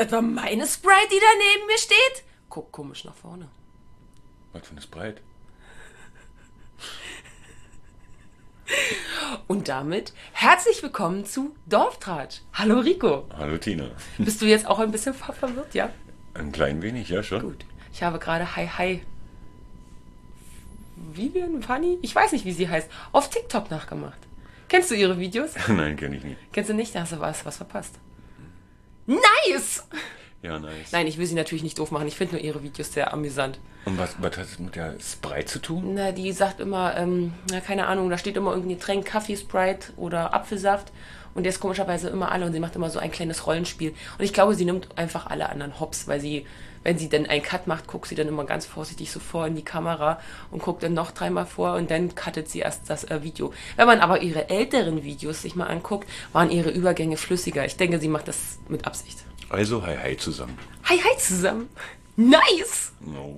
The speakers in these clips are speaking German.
etwa meine Sprite, die da neben mir steht? Guck komisch nach vorne. Was für eine Sprite? Und damit herzlich willkommen zu Dorftratsch. Hallo Rico. Hallo Tina. Bist du jetzt auch ein bisschen verwirrt, ja? Ein klein wenig, ja schon. Gut. Ich habe gerade Hi Vivian Fanny, ich weiß nicht, wie sie heißt, auf TikTok nachgemacht. Kennst du ihre Videos? Nein, kenne ich nicht. Kennst du nicht? Da hast du was verpasst. Nice! Ja, nice. Nein, ich will sie natürlich nicht doof machen. Ich finde nur ihre Videos sehr amüsant. Und was hat es mit der Sprite zu tun? Na, die sagt immer, keine Ahnung, da steht immer irgendein Getränk, Kaffee, Sprite oder Apfelsaft. Und der ist komischerweise immer alle und sie macht immer so ein kleines Rollenspiel. Und ich glaube, sie nimmt einfach alle anderen hops, weil sie, wenn sie dann einen Cut macht, guckt sie dann immer ganz vorsichtig so vor in die Kamera und guckt dann noch dreimal vor und dann cuttet sie erst das Video. Wenn man aber ihre älteren Videos sich mal anguckt, waren ihre Übergänge flüssiger. Ich denke, sie macht das mit Absicht. Also, hi zusammen. Hi zusammen. Nice! No.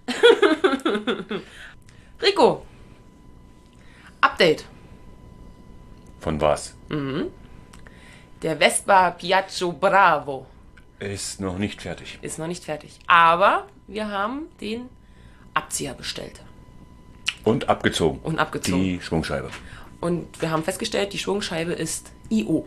Rico, Update. Von was? Der Vespa Piaggio Bravo Ist noch nicht fertig. ist noch nicht fertig. Aber wir haben den Abzieher bestellt Und abgezogen. und abgezogen. Die Schwungscheibe. Und wir haben festgestellt, die Schwungscheibe ist IO.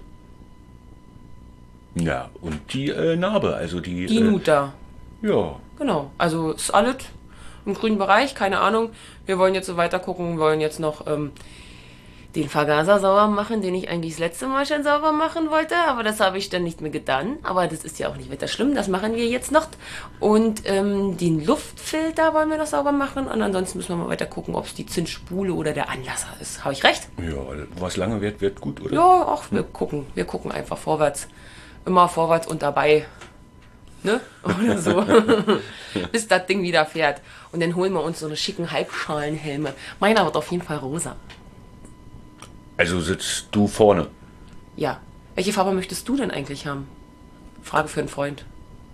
Ja, und die Narbe, also die... Die Nuta. Ja. Genau. Also ist alles im grünen Bereich, keine Ahnung. Wir wollen jetzt so weiter gucken, wollen jetzt noch den Vergaser sauber machen, den ich eigentlich das letzte Mal schon sauber machen wollte, aber das habe ich dann nicht mehr getan. Aber das ist ja auch nicht weiter schlimm, das machen wir jetzt noch. Und den Luftfilter wollen wir noch sauber machen und ansonsten müssen wir mal weiter gucken, ob es die Zinsspule oder der Anlasser ist. Habe ich recht? Ja, was lange wird gut, oder? Ja, auch wir gucken einfach vorwärts. Immer vorwärts und dabei. Ne? Oder so. Bis das Ding wieder fährt. Und dann holen wir uns so eine schicken Halbschalenhelme. Meiner wird auf jeden Fall rosa. Also sitzt du vorne. Ja. Welche Farbe möchtest du denn eigentlich haben? Frage für einen Freund.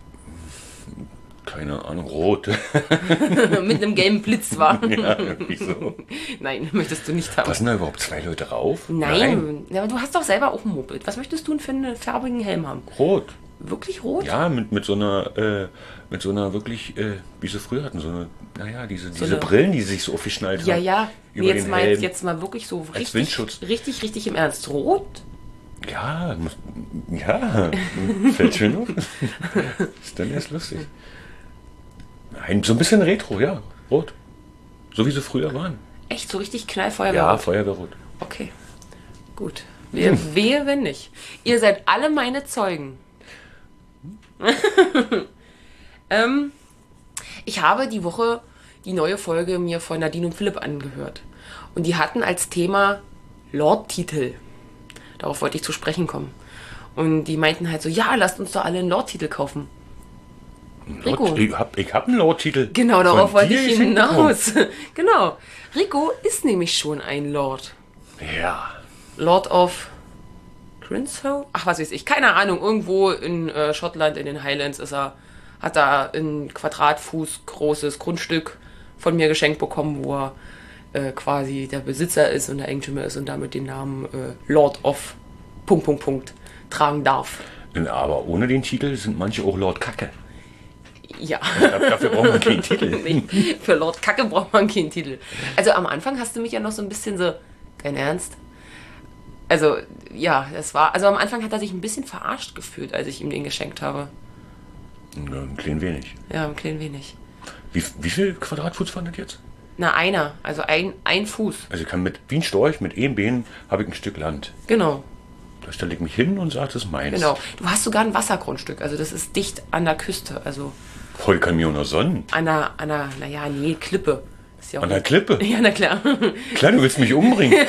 Keine Ahnung, rot. Mit einem gelben Blitz war. Ja, wieso? Nein, möchtest du nicht haben. Passen da überhaupt zwei Leute rauf? Nein. Ja, aber du hast doch selber auch ein Moped. Was möchtest du denn für einen farbigen Helm haben? Rot. Wirklich rot? Ja, mit so einer wirklich, wie sie früher hatten, so eine, naja, diese eine- Brillen, die sich so aufgeschnallt haben. Ja. Über Jetzt den mal, Helm. jetzt mal wirklich so Als Windschutz. richtig im Ernst. Rot? Ja, fällt schön auf. Ist dann erst lustig. Nein, so ein bisschen Retro, ja, rot. So wie sie früher waren. Echt so richtig Knallfeuerwehr? Ja, Feuerwehrrot. Okay, gut. Wehe, wenn nicht. Ihr seid alle meine Zeugen. Ich habe die Woche die neue Folge mir von Nadine und Philipp angehört. Und die hatten als Thema Lord-Titel. Darauf wollte ich zu sprechen kommen. Und die meinten halt so, ja, lasst uns doch alle einen Lord-Titel kaufen. Rico. Ich hab einen Lord-Titel. Genau, darauf von wollte dir ich geschenkt bekommen. hinaus. Genau. Rico ist nämlich schon ein Lord. Ja. Lord of Grinso? Ach, was weiß ich. Keine Ahnung. Irgendwo in Schottland, in den Highlands hat er ein Quadratfuß großes Grundstück von mir geschenkt bekommen, wo er quasi der Besitzer ist und der Eigentümer ist und damit den Namen Lord of ... tragen darf. Aber ohne den Titel sind manche auch Lord Kacke. Ja. Dafür braucht man keinen Titel. Nee, für Lord Kacke braucht man keinen Titel. Also am Anfang hast du mich ja noch so ein bisschen so, dein Ernst? Also, ja, also am Anfang hat er sich ein bisschen verarscht gefühlt, als ich ihm den geschenkt habe. Ja, ein klein wenig. Ja, ein klein wenig. Wie viel Quadratfuß waren das jetzt? Na, einer, also ein Fuß. Also ich kann wie ein Storch, mit einem Bein habe ich ein Stück Land. Genau, Da stelle ich mich hin und sage, das ist meins. genau. Du hast sogar ein Wassergrundstück, also das ist dicht an der Küste, also Voll kann mir auch noch Sonnen. Klippe. Ist ja auch An der Klippe? Ja, na klar. Klar, du willst mich umbringen.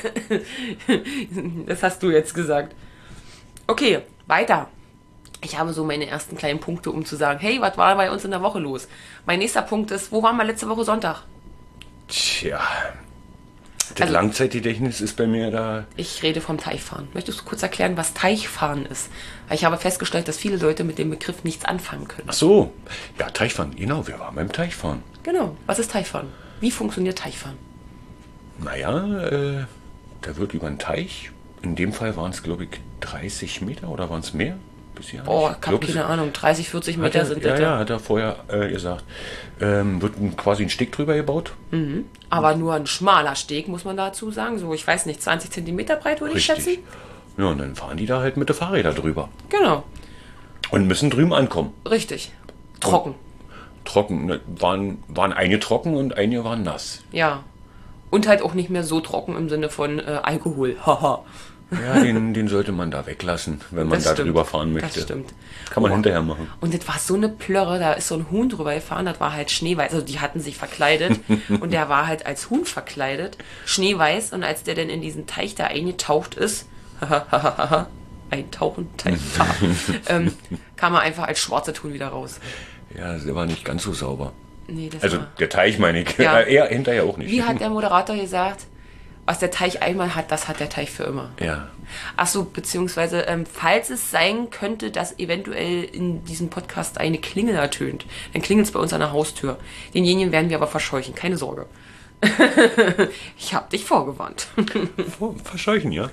Das hast du jetzt gesagt. Okay, weiter. Ich habe so meine ersten kleinen Punkte, um zu sagen, hey, was war bei uns in der Woche los? Mein nächster Punkt ist, wo waren wir letzte Woche Sonntag? Tja, das Also- Langzeitgedächtnis ist bei mir da. Ich rede vom Teichfahren. Möchtest du kurz erklären, was Teichfahren ist? Weil ich habe festgestellt, dass viele Leute mit dem Begriff nichts anfangen können. Ach so, ja, Teichfahren. Genau, wir waren beim Teichfahren. Genau, was ist Teichfahren? Wie funktioniert Teichfahren? Naja, da wird über einen Teich, in dem Fall waren es, glaube ich, 30 Meter oder waren es mehr? Bisher Oh, nicht. ich habe keine Ahnung, 30, 40 Meter sind das. Ja, hat er vorher gesagt. Wird quasi ein Steg drüber gebaut. Aber nur ein schmaler Steg, muss man dazu sagen. So, ich weiß nicht, 20 Zentimeter breit würde ich schätzen. Ja, und dann fahren die da halt mit den Fahrrädern drüber. Genau, Und müssen drüben ankommen. richtig. Trocken. Trocken. Ne, waren einige trocken und einige waren nass. Ja. Und halt auch nicht mehr so trocken im Sinne von Alkohol. Haha. Ja, den sollte man da weglassen, wenn man Das da stimmt. drüber fahren möchte. Das stimmt. Kann man hinterher machen. Und das war so eine Plörre, da ist so ein Huhn drüber gefahren, das war halt schneeweiß. Also die hatten sich verkleidet und der war halt als Huhn verkleidet, schneeweiß. Und als der dann in diesen Teich da eingetaucht ist, eintauchen, Teich, kam er einfach als schwarzes Huhn wieder raus. Ja, der war nicht ganz so sauber. Nee, das Also war... der Teich meine ich. Ja. Er hinterher auch nicht. Wie hat der Moderator gesagt? Was der Teich einmal hat, das hat der Teich für immer. Ja. Achso, beziehungsweise, falls es sein könnte, dass eventuell in diesem Podcast eine Klingel ertönt, dann klingelt es bei uns an der Haustür. Denjenigen werden wir aber verscheuchen, keine Sorge. Ich hab dich vorgewarnt. Verscheuchen, ja.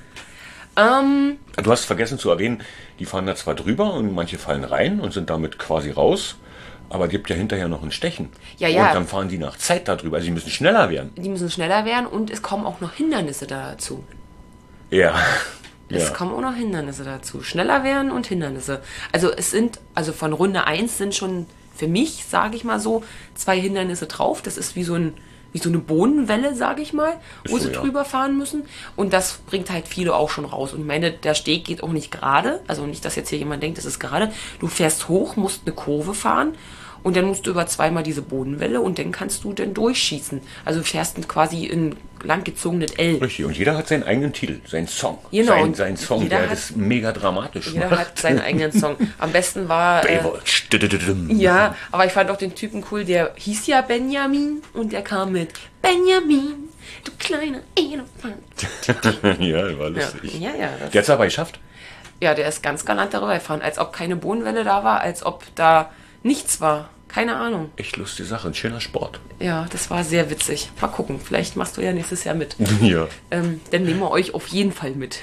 Du hast vergessen zu erwähnen, die fahren da zwar drüber und manche fallen rein und sind damit quasi raus, aber gibt ja hinterher noch ein Stechen. Ja, ja. Und dann fahren die nach Zeit da drüber. Also sie müssen schneller werden. Die müssen schneller werden und es kommen auch noch Hindernisse dazu. Ja. Es kommen auch noch Hindernisse dazu. Schneller werden und Hindernisse. Also es sind, also von Runde 1 sind schon für mich, sage ich mal so, 2 Hindernisse drauf. Das ist wie so eine Bodenwelle, sage ich mal, wo so, sie ja. drüber fahren müssen. Und das bringt halt viele auch schon raus. Und ich meine, der Steg geht auch nicht gerade. Also nicht, dass jetzt hier jemand denkt, es ist gerade. Du fährst hoch, musst eine Kurve fahren. Und dann musst du über 2-mal diese Bodenwelle und dann kannst du dann durchschießen. Also du fährst quasi in langgezogenes L. Richtig, und jeder hat seinen eigenen Titel, seinen Song. Genau. Sein Song, Jeder der hat- das mega dramatisch Jeder macht. hat seinen eigenen Song. Am besten war... Baywatch. ja, aber ich fand auch den Typen cool, der hieß ja Benjamin und der kam mit Benjamin, du kleiner Elefant. Ja, war lustig. Ja, das, Der hat es aber geschafft. ja, der ist ganz galant darüber gefahren, als ob keine Bodenwelle da war, als ob da nichts war. Keine Ahnung. Echt lustige Sache, ein schöner Sport. Ja, das war sehr witzig. Mal gucken, vielleicht machst du ja nächstes Jahr mit. Ja. Dann nehmen wir euch auf jeden Fall mit.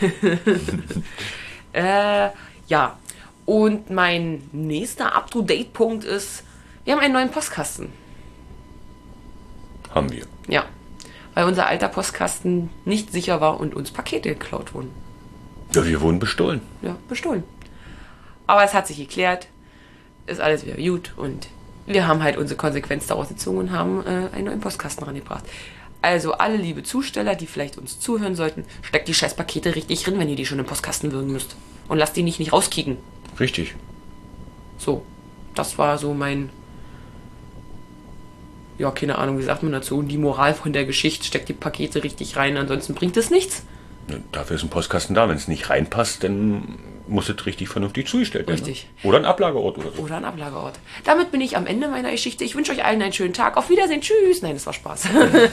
Ja, und mein nächster Up-to-Date-Punkt ist, wir haben einen neuen Postkasten. Haben wir. Ja, weil unser alter Postkasten nicht sicher war und uns Pakete geklaut wurden. Ja, wir wurden bestohlen. Ja, bestohlen. Aber es hat sich geklärt, ist alles wieder gut und wir haben halt unsere Konsequenz daraus gezogen und haben einen neuen Postkasten rangebracht. Also alle liebe Zusteller, die vielleicht uns zuhören sollten, steckt die scheiß Pakete richtig drin, wenn ihr die schon im Postkasten würgen müsst. Und lasst die nicht rauskicken. Richtig. So, das war so mein... Ja, keine Ahnung, wie sagt man dazu? Und die Moral von der Geschichte, steckt die Pakete richtig rein, ansonsten bringt es nichts. Ne, dafür ist ein Postkasten da. Wenn es nicht reinpasst, dann muss es richtig vernünftig zugestellt werden. Richtig. Ne? Oder ein Ablageort oder so. Oder ein Ablageort. Damit bin ich am Ende meiner Geschichte. Ich wünsche euch allen einen schönen Tag. Auf Wiedersehen. Tschüss. Nein, das war Spaß.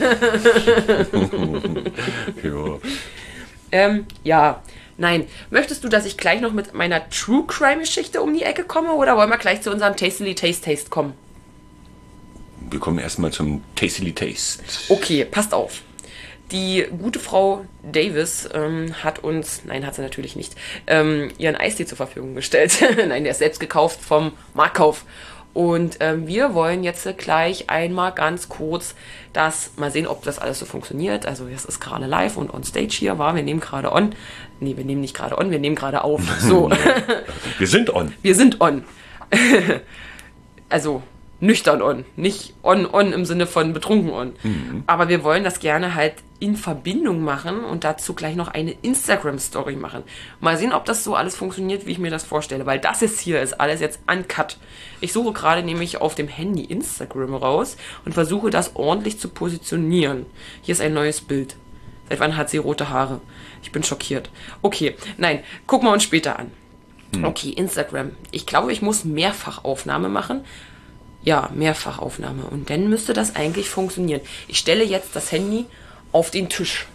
Ja. Ja. Nein. Möchtest du, dass ich gleich noch mit meiner True Crime Geschichte um die Ecke komme oder wollen wir gleich zu unserem Tastily Taste kommen? Wir kommen erstmal zum Tastily Taste. Okay, passt auf. Die gute Frau Davis hat uns, nein, hat sie natürlich nicht, ihren Eistee zur Verfügung gestellt. Nein, der ist selbst gekauft vom Marktkauf. Und wir wollen jetzt gleich einmal ganz kurz mal sehen, ob das alles so funktioniert. Also das ist gerade live und on stage hier war. Wir nehmen gerade on. Nee, wir nehmen nicht gerade on, wir nehmen gerade auf. So. Wir sind on. Wir sind on. Also nüchtern on. Nicht on im Sinne von betrunken on. Aber wir wollen das gerne halt in Verbindung machen und dazu gleich noch eine Instagram-Story machen. Mal sehen, ob das so alles funktioniert, wie ich mir das vorstelle. Weil das hier ist alles jetzt uncut. Ich suche gerade nämlich auf dem Handy Instagram raus und versuche das ordentlich zu positionieren. Hier ist ein neues Bild. Seit wann hat sie rote Haare? Ich bin schockiert. Okay, nein, gucken wir uns später an. Okay, Instagram. Ich glaube, ich muss Mehrfachaufnahme machen. Ja, Mehrfachaufnahme. Und dann müsste das eigentlich funktionieren. Ich stelle jetzt das Handy auf den Tisch.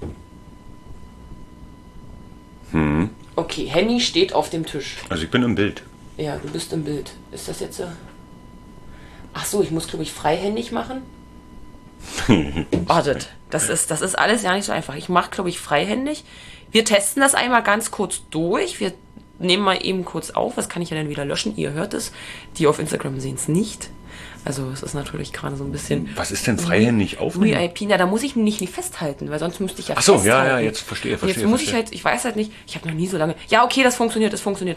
Okay, Handy steht auf dem Tisch. Also ich bin im Bild. Ja, du bist im Bild. Ist das jetzt so? Ach so, ich muss, glaube ich, freihändig machen. Wartet, das ist alles ja nicht so einfach. Ich mache, glaube ich, freihändig. Wir testen das einmal ganz kurz durch. Wir nehme mal eben kurz auf. Das kann ich ja dann wieder löschen. Ihr hört es. Die auf Instagram sehen es nicht. Also es ist natürlich gerade so ein bisschen... Was ist denn freihändig aufnehmen? VIP, na, da muss ich mich nicht festhalten, weil sonst müsste ich ja festhalten. Ach so, ja, jetzt verstehe. Jetzt muss ich halt, ich weiß halt nicht, ich habe noch nie so lange... Ja, okay, das funktioniert.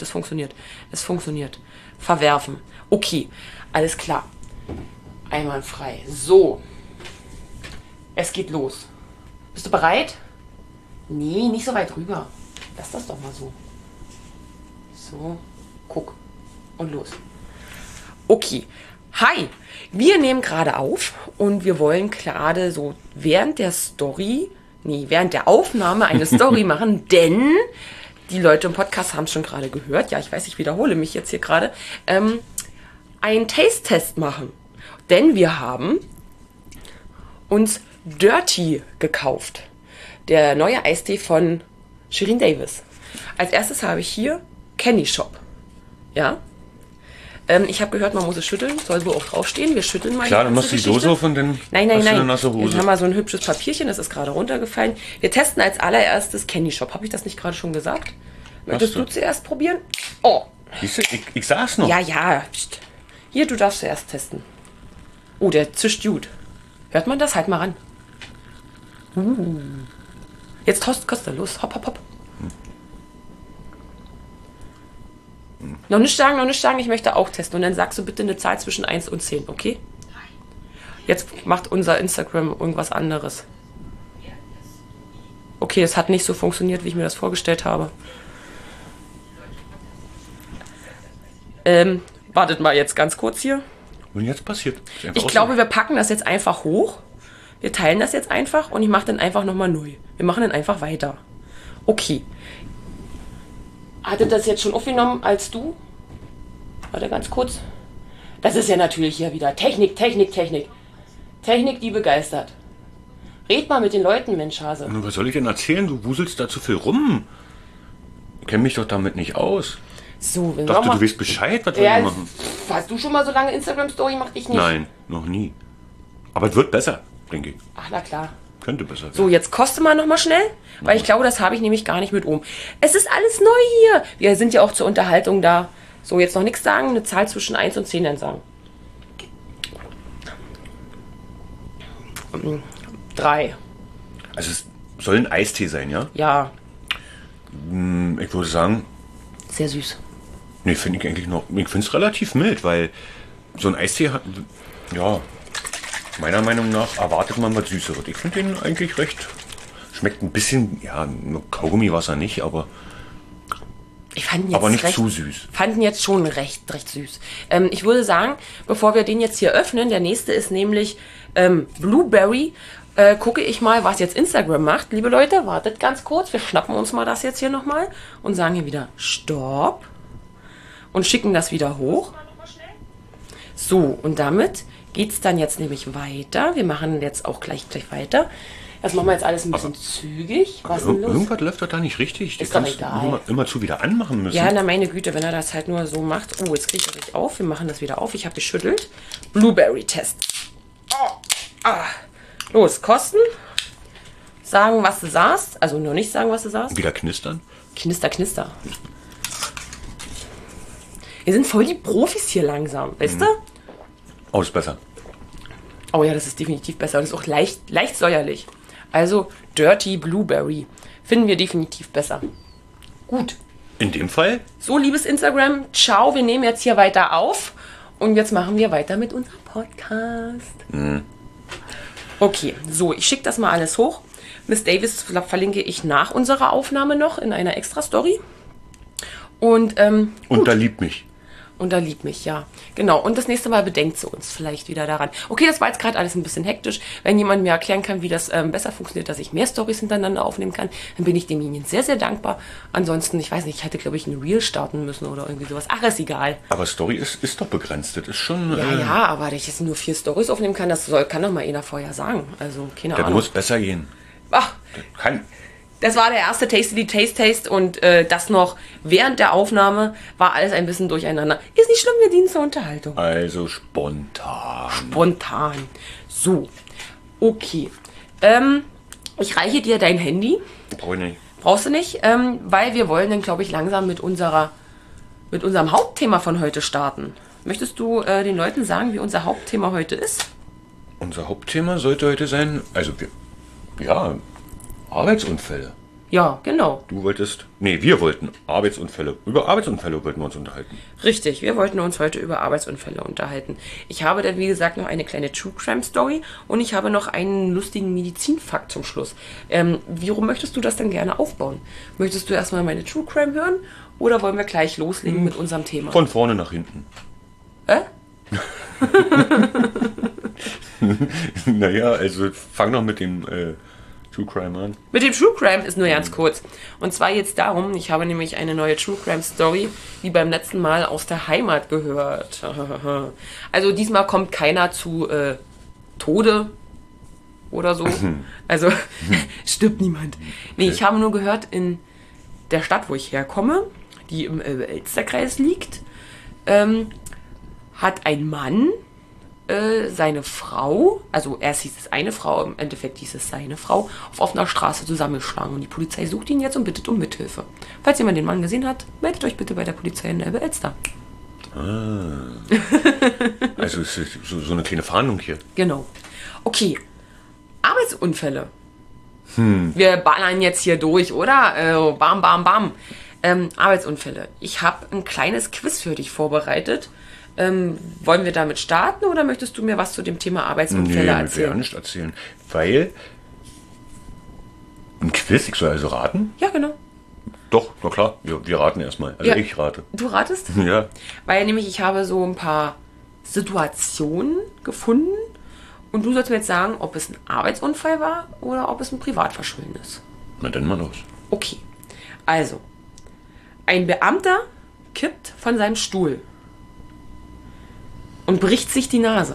Verwerfen. Okay, alles klar. Einwandfrei. So. Es geht los. Bist du bereit? Nee, nicht so weit rüber. Lass das doch mal so. So, guck. Und los. Okay. Hi, wir nehmen gerade auf und wir wollen gerade so während der Aufnahme eine Story machen, denn die Leute im Podcast haben es schon gerade gehört. Ja, ich weiß, ich wiederhole mich jetzt hier gerade. Einen Taste-Test machen. Denn wir haben uns Dirty gekauft. Der neue Eistee von Shirin Davis. Als erstes habe ich hier Candy Shop. Ja. Ich habe gehört, man muss es schütteln. Soll wohl auch draufstehen. Wir schütteln mal. Klar, dann machst du die Dose von den... Nein. Jetzt haben wir so ein hübsches Papierchen. Das ist gerade runtergefallen. Wir testen als allererstes Candy Shop. Habe ich das nicht gerade schon gesagt? Möchtest du zuerst probieren? Oh. Ich sag's noch. Ja. Psst. Hier, du darfst zuerst testen. Oh, der zischt gut. Hört man das? Halt mal ran. Jetzt kostet er. Los. Hopp. Noch nicht sagen, ich möchte auch testen. Und dann sagst du bitte eine Zahl zwischen 1 und 10, okay? Jetzt macht unser Instagram irgendwas anderes. Okay, es hat nicht so funktioniert, wie ich mir das vorgestellt habe. Wartet mal jetzt ganz kurz hier. Und jetzt passiert? Ich glaube, wir packen das jetzt einfach hoch. Wir teilen das jetzt einfach und ich mache dann einfach nochmal neu. Wir machen dann einfach weiter. Okay. Hatte das jetzt schon aufgenommen als du? Warte ganz kurz. Das ist ja natürlich hier wieder Technik. Technik, die begeistert. Red mal mit den Leuten, Mensch, Hase. Und was soll ich denn erzählen? Du wuselst da zu viel rum. Ich kenne mich doch damit nicht aus. So, wenn ich dachte, du weißt Bescheid, was wir machen. Hast du schon mal so lange Instagram-Story gemacht? Ich nicht. Nein, noch nie. Aber es wird besser, denke ich. Ach, na klar. Könnte besser sein. So, jetzt koste mal nochmal schnell, weil ich glaube, das habe ich nämlich gar nicht mit oben. Es ist alles neu hier. Wir sind ja auch zur Unterhaltung da. So, jetzt noch nichts sagen, eine Zahl zwischen 1 und 10 dann sagen. 3. Also es soll ein Eistee sein, ja? Ja. Ich würde sagen... Sehr süß. Nee, finde ich eigentlich noch... Ich finde es relativ mild, weil so ein Eistee hat... Ja... Meiner Meinung nach erwartet man was Süßeres. Ich finde den eigentlich recht... Schmeckt ein bisschen... Ja, nur Kaugummi war es ja nicht, aber... Ich fand ihn jetzt aber nicht zu süß. Fand ihn jetzt schon recht süß. Ich würde sagen, bevor wir den jetzt hier öffnen, der nächste ist nämlich Blueberry. Gucke ich mal, was jetzt Instagram macht. Liebe Leute, wartet ganz kurz. Wir schnappen uns mal das jetzt hier nochmal und sagen hier wieder Stopp. Und schicken das wieder hoch. So, und damit geht es dann jetzt nämlich weiter. Wir machen jetzt auch gleich weiter. Das machen wir jetzt alles ein bisschen zügig. Was denn los? Irgendwas läuft doch da nicht richtig. Ist doch egal. Immer zu wieder anmachen müssen. Ja, na meine Güte, wenn er das halt nur so macht. Oh, jetzt kriege ich das nicht auf. Wir machen das wieder auf. Ich habe geschüttelt. Blueberry-Test. Los, kosten. Sagen, was du sahst. Also nur nicht sagen, was du sahst. Wieder knistern. Knister. Wir sind voll die Profis hier langsam, weißt du? Oh, ist besser. Oh ja, das ist definitiv besser. Das ist auch leicht säuerlich. Also Dirty Blueberry. Finden wir definitiv besser. Gut. In dem Fall? So, liebes Instagram, ciao. Wir nehmen jetzt hier weiter auf. Und jetzt machen wir weiter mit unserem Podcast. Okay, so, ich schicke das mal alles hoch. Miss Davis verlinke ich nach unserer Aufnahme noch in einer Extra-Story. Und da liebt mich. Und da liebt mich, ja. Genau. Und das nächste Mal bedenkt sie uns vielleicht wieder daran. Okay, das war jetzt gerade alles ein bisschen hektisch. Wenn jemand mir erklären kann, wie das besser funktioniert, dass ich mehr Storys hintereinander aufnehmen kann, dann bin ich demjenigen sehr, sehr dankbar. Ansonsten, ich weiß nicht, ich hätte, glaube ich, ein Reel starten müssen oder irgendwie sowas. Ach, ist egal. Aber Story ist doch begrenzt. Das ist schon... Ja, aber dass ich jetzt nur 4 Storys aufnehmen kann, kann doch mal einer vorher sagen. Also, keine Ahnung. Das muss besser gehen. Ach, das war der erste Taste und das noch während der Aufnahme war alles ein bisschen durcheinander. Ist nicht schlimm, wir dienen zur Unterhaltung. Also spontan. So, okay. Ich reiche dir dein Handy. Brauche ich nicht. Brauchst du nicht, weil wir wollen dann, glaube ich, langsam mit unserem Hauptthema von heute starten. Möchtest du den Leuten sagen, wie unser Hauptthema heute ist? Unser Hauptthema sollte heute sein, also Arbeitsunfälle. Ja, genau. Wir wollten Arbeitsunfälle. Über Arbeitsunfälle wollten wir uns unterhalten. Richtig, wir wollten uns heute über Arbeitsunfälle unterhalten. Ich habe dann, wie gesagt, noch eine kleine True Crime Story und ich habe noch einen lustigen Medizinfakt zum Schluss. Wie rum möchtest du das denn gerne aufbauen? Möchtest du erstmal meine True Crime hören oder wollen wir gleich loslegen mit unserem Thema? Von vorne nach hinten. Naja, also fang noch mit dem True Crime an. Mit dem True Crime ist nur ganz kurz. Und zwar jetzt darum, ich habe nämlich eine neue True Crime Story, wie beim letzten Mal, aus der Heimat gehört. Also diesmal kommt keiner zu Tode oder so. Also stirbt niemand. Nee, ich habe nur gehört, in der Stadt, wo ich herkomme, die im Elsterkreis liegt, hat ein Mann seine Frau, also erst hieß es eine Frau, im Endeffekt hieß es seine Frau, auf offener Straße zusammengeschlagen. Und die Polizei sucht ihn jetzt und bittet um Mithilfe. Falls jemand den Mann gesehen hat, meldet euch bitte bei der Polizei in Elbe-Elster. Also es ist so eine kleine Fahndung hier. Genau. Okay, Arbeitsunfälle. Wir ballern jetzt hier durch, oder? Bam, bam, bam. Arbeitsunfälle. Ich habe ein kleines Quiz für dich vorbereitet. Wollen wir damit starten oder möchtest du mir was zu dem Thema Arbeitsunfälle erzählen? Ich will ja nicht erzählen, weil ein Quiz, ich soll also raten? Ja, genau. Doch, na klar, wir raten erstmal. Also ja, ich rate. Du ratest? Ja. Weil nämlich ich habe so ein paar Situationen gefunden und du sollst mir jetzt sagen, ob es ein Arbeitsunfall war oder ob es ein Privatverschulden ist. Na dann mal los. Okay, also, ein Beamter kippt von seinem Stuhl und bricht sich die Nase.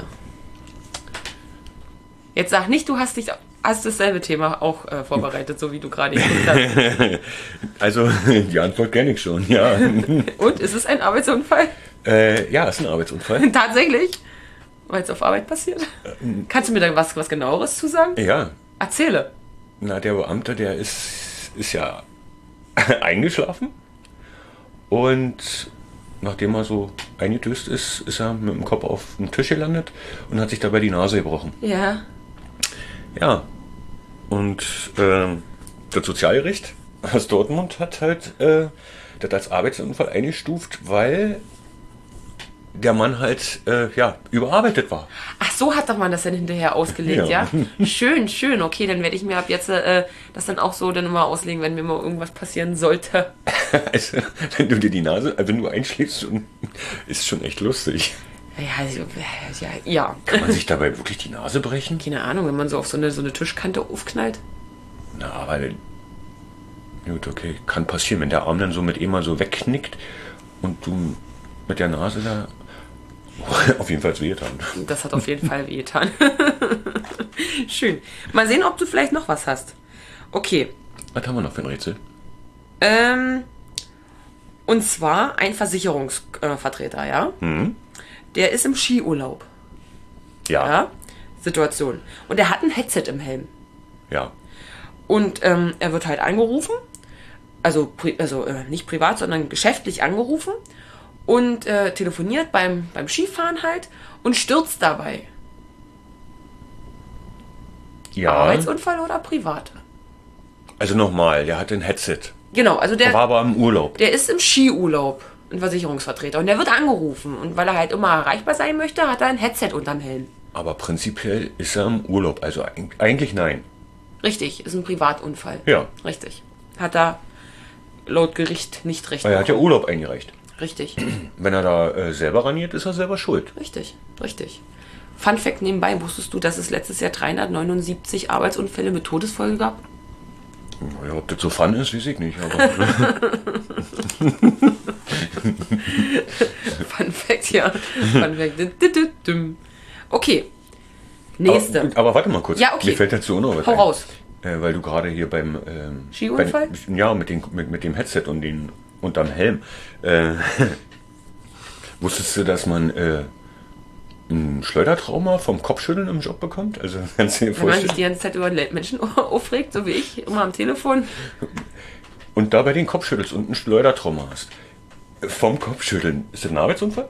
Jetzt sag nicht, du hast dasselbe Thema auch vorbereitet, so wie du gerade gesagt hast. Also, die Antwort kenne ich schon, ja. Und, ist es ein Arbeitsunfall? Ja, ist ein Arbeitsunfall. Tatsächlich? Weil es auf Arbeit passiert? Kannst du mir da was Genaueres zu sagen? Ja. Erzähle. Na, der Beamte, der ist ja eingeschlafen und nachdem er so eingedöst ist, ist er mit dem Kopf auf den Tisch gelandet und hat sich dabei die Nase gebrochen. Ja. Ja. Und das Sozialgericht aus Dortmund hat halt das als Arbeitsunfall eingestuft, weil der Mann halt überarbeitet war. Ach, so hat doch man das dann hinterher ausgelegt, ja? Schön, schön. Okay, dann werde ich mir ab jetzt das dann auch so dann immer auslegen, wenn mir mal irgendwas passieren sollte. Also, wenn du dir die Nase, wenn du einschläfst, ist schon echt lustig. Ja. Kann man sich dabei wirklich die Nase brechen? Keine Ahnung, wenn man so auf so eine Tischkante aufknallt. Na, aber gut, okay, kann passieren, wenn der Arm dann so mit immer so wegknickt und du mit der Nase da auf jeden Fall wehgetan. Das hat auf jeden Fall wehgetan. Schön. Mal sehen, ob du vielleicht noch was hast. Okay. Was haben wir noch für ein Rätsel? Und zwar ein Versicherungsvertreter, ja? Mhm. Der ist im Skiurlaub. Ja. Situation. Und er hat ein Headset im Helm. Ja. Und er wird halt angerufen. Also nicht privat, sondern geschäftlich angerufen. Und telefoniert beim Skifahren halt und stürzt dabei. Ja. Arbeitsunfall oder privat? Also nochmal, der hat ein Headset. Genau, also der war aber im Urlaub. Der ist im Skiurlaub, ein Versicherungsvertreter. Und der wird angerufen. Und weil er halt immer erreichbar sein möchte, hat er ein Headset unterm Helm. Aber prinzipiell ist er im Urlaub. Also eigentlich nein. Richtig, ist ein Privatunfall. Ja. Richtig. Hat er laut Gericht nicht recht. Weil er hat ja Urlaub eingereicht. Richtig. Wenn er da selber raniert, ist er selber schuld. Richtig. Fun Fact nebenbei, wusstest du, dass es letztes Jahr 379 Arbeitsunfälle mit Todesfolge gab? Ja, ob das so fun ist, weiß ich nicht. Aber Fun Fact, ja. Fun Fact. Okay. Nächste. Aber warte mal kurz. Ja, okay. Mir fällt dazu auch noch was Hau ein. raus. Weil du gerade hier beim Skiunfall? Mit dem Headset und unterm Helm. Wusstest du, dass man ein Schleudertrauma vom Kopfschütteln im Job bekommt? Also kannst du dir Wenn man sich vorstellen? die ganze Zeit über Menschen aufregt, so wie ich, immer am Telefon. und dabei den Kopf schüttelst und ein Schleudertrauma hast. Vom Kopfschütteln. Ist das ein Arbeitsunfall?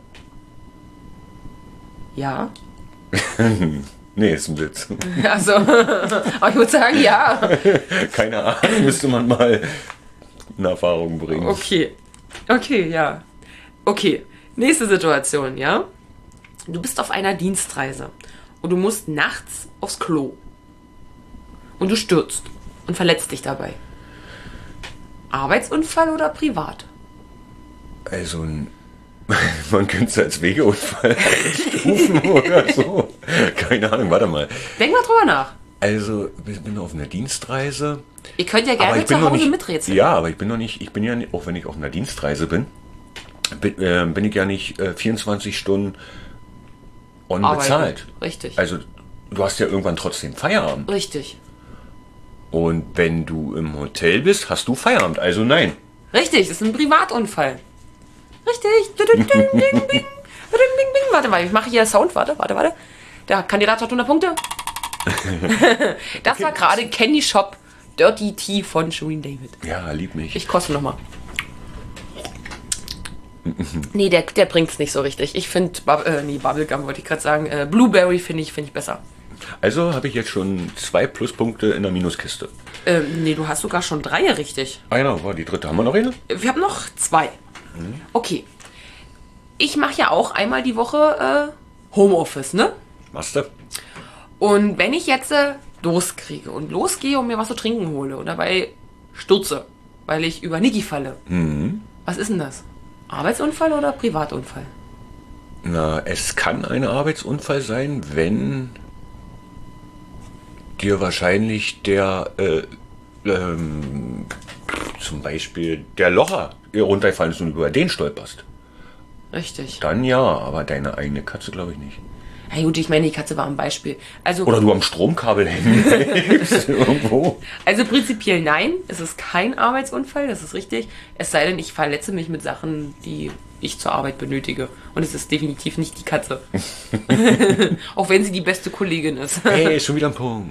Ja. Nee, ist ein Witz. Also, aber ich würde sagen, ja. Keine Ahnung, müsste man mal in Erfahrung bringen. Okay. Okay, ja. Okay. Nächste Situation, ja? Du bist auf einer Dienstreise und du musst nachts aufs Klo. Und du stürzt und verletzt dich dabei. Arbeitsunfall oder privat? Also, man könnte es als Wegeunfall stufen oder so. Keine Ahnung, warte mal. Denk mal drüber nach. Also, ich bin auf einer Dienstreise. Ihr könnt ja gerne Aber ich bin zu noch Hause nicht, miträtseln. ja, aber ich bin ja, auch wenn ich auf einer Dienstreise bin, bin ich ja nicht 24 Stunden on Arbeiten. bezahlt. Richtig. Also, du hast ja irgendwann trotzdem Feierabend. Richtig. Und wenn du im Hotel bist, hast du Feierabend. Also nein. Richtig, das ist ein Privatunfall. Richtig. Ding, ding, ding, ding. Ding, ding, ding. Warte mal, ich mache hier Sound. Warte. Der Kandidat hat 100 Punkte. Das war gerade Candy Shop Dirty Tea von Shirin David. Ja, lieb mich. Ich koste nochmal. Nee, der bringt's nicht so richtig. Ich finde, Bubblegum wollte ich gerade sagen. Blueberry finde ich besser. Also habe ich jetzt schon 2 Pluspunkte in der Minuskiste. Nee, du hast sogar schon 3 richtig. Ah ja, war die dritte. Haben wir noch eine? Wir haben noch 2. Okay. Ich mache ja auch einmal die Woche Homeoffice, ne? Machst du? Und wenn ich jetzt Durst kriege und losgehe und mir was zu trinken hole und dabei stürze, weil ich über Niki falle, was ist denn das? Arbeitsunfall oder Privatunfall? Na, es kann ein Arbeitsunfall sein, wenn dir wahrscheinlich der, zum Beispiel der Locher runtergefallen ist und über den stolperst. Richtig. Dann ja, aber deine eigene Katze glaube ich nicht. Na gut, ich meine, die Katze war ein Beispiel. Also, Oder du am Stromkabel hängen bleibst irgendwo. also prinzipiell nein, es ist kein Arbeitsunfall, das ist richtig. Es sei denn, ich verletze mich mit Sachen, die ich zur Arbeit benötige. Und es ist definitiv nicht die Katze. Auch wenn sie die beste Kollegin ist. Hey, schon wieder ein Punkt.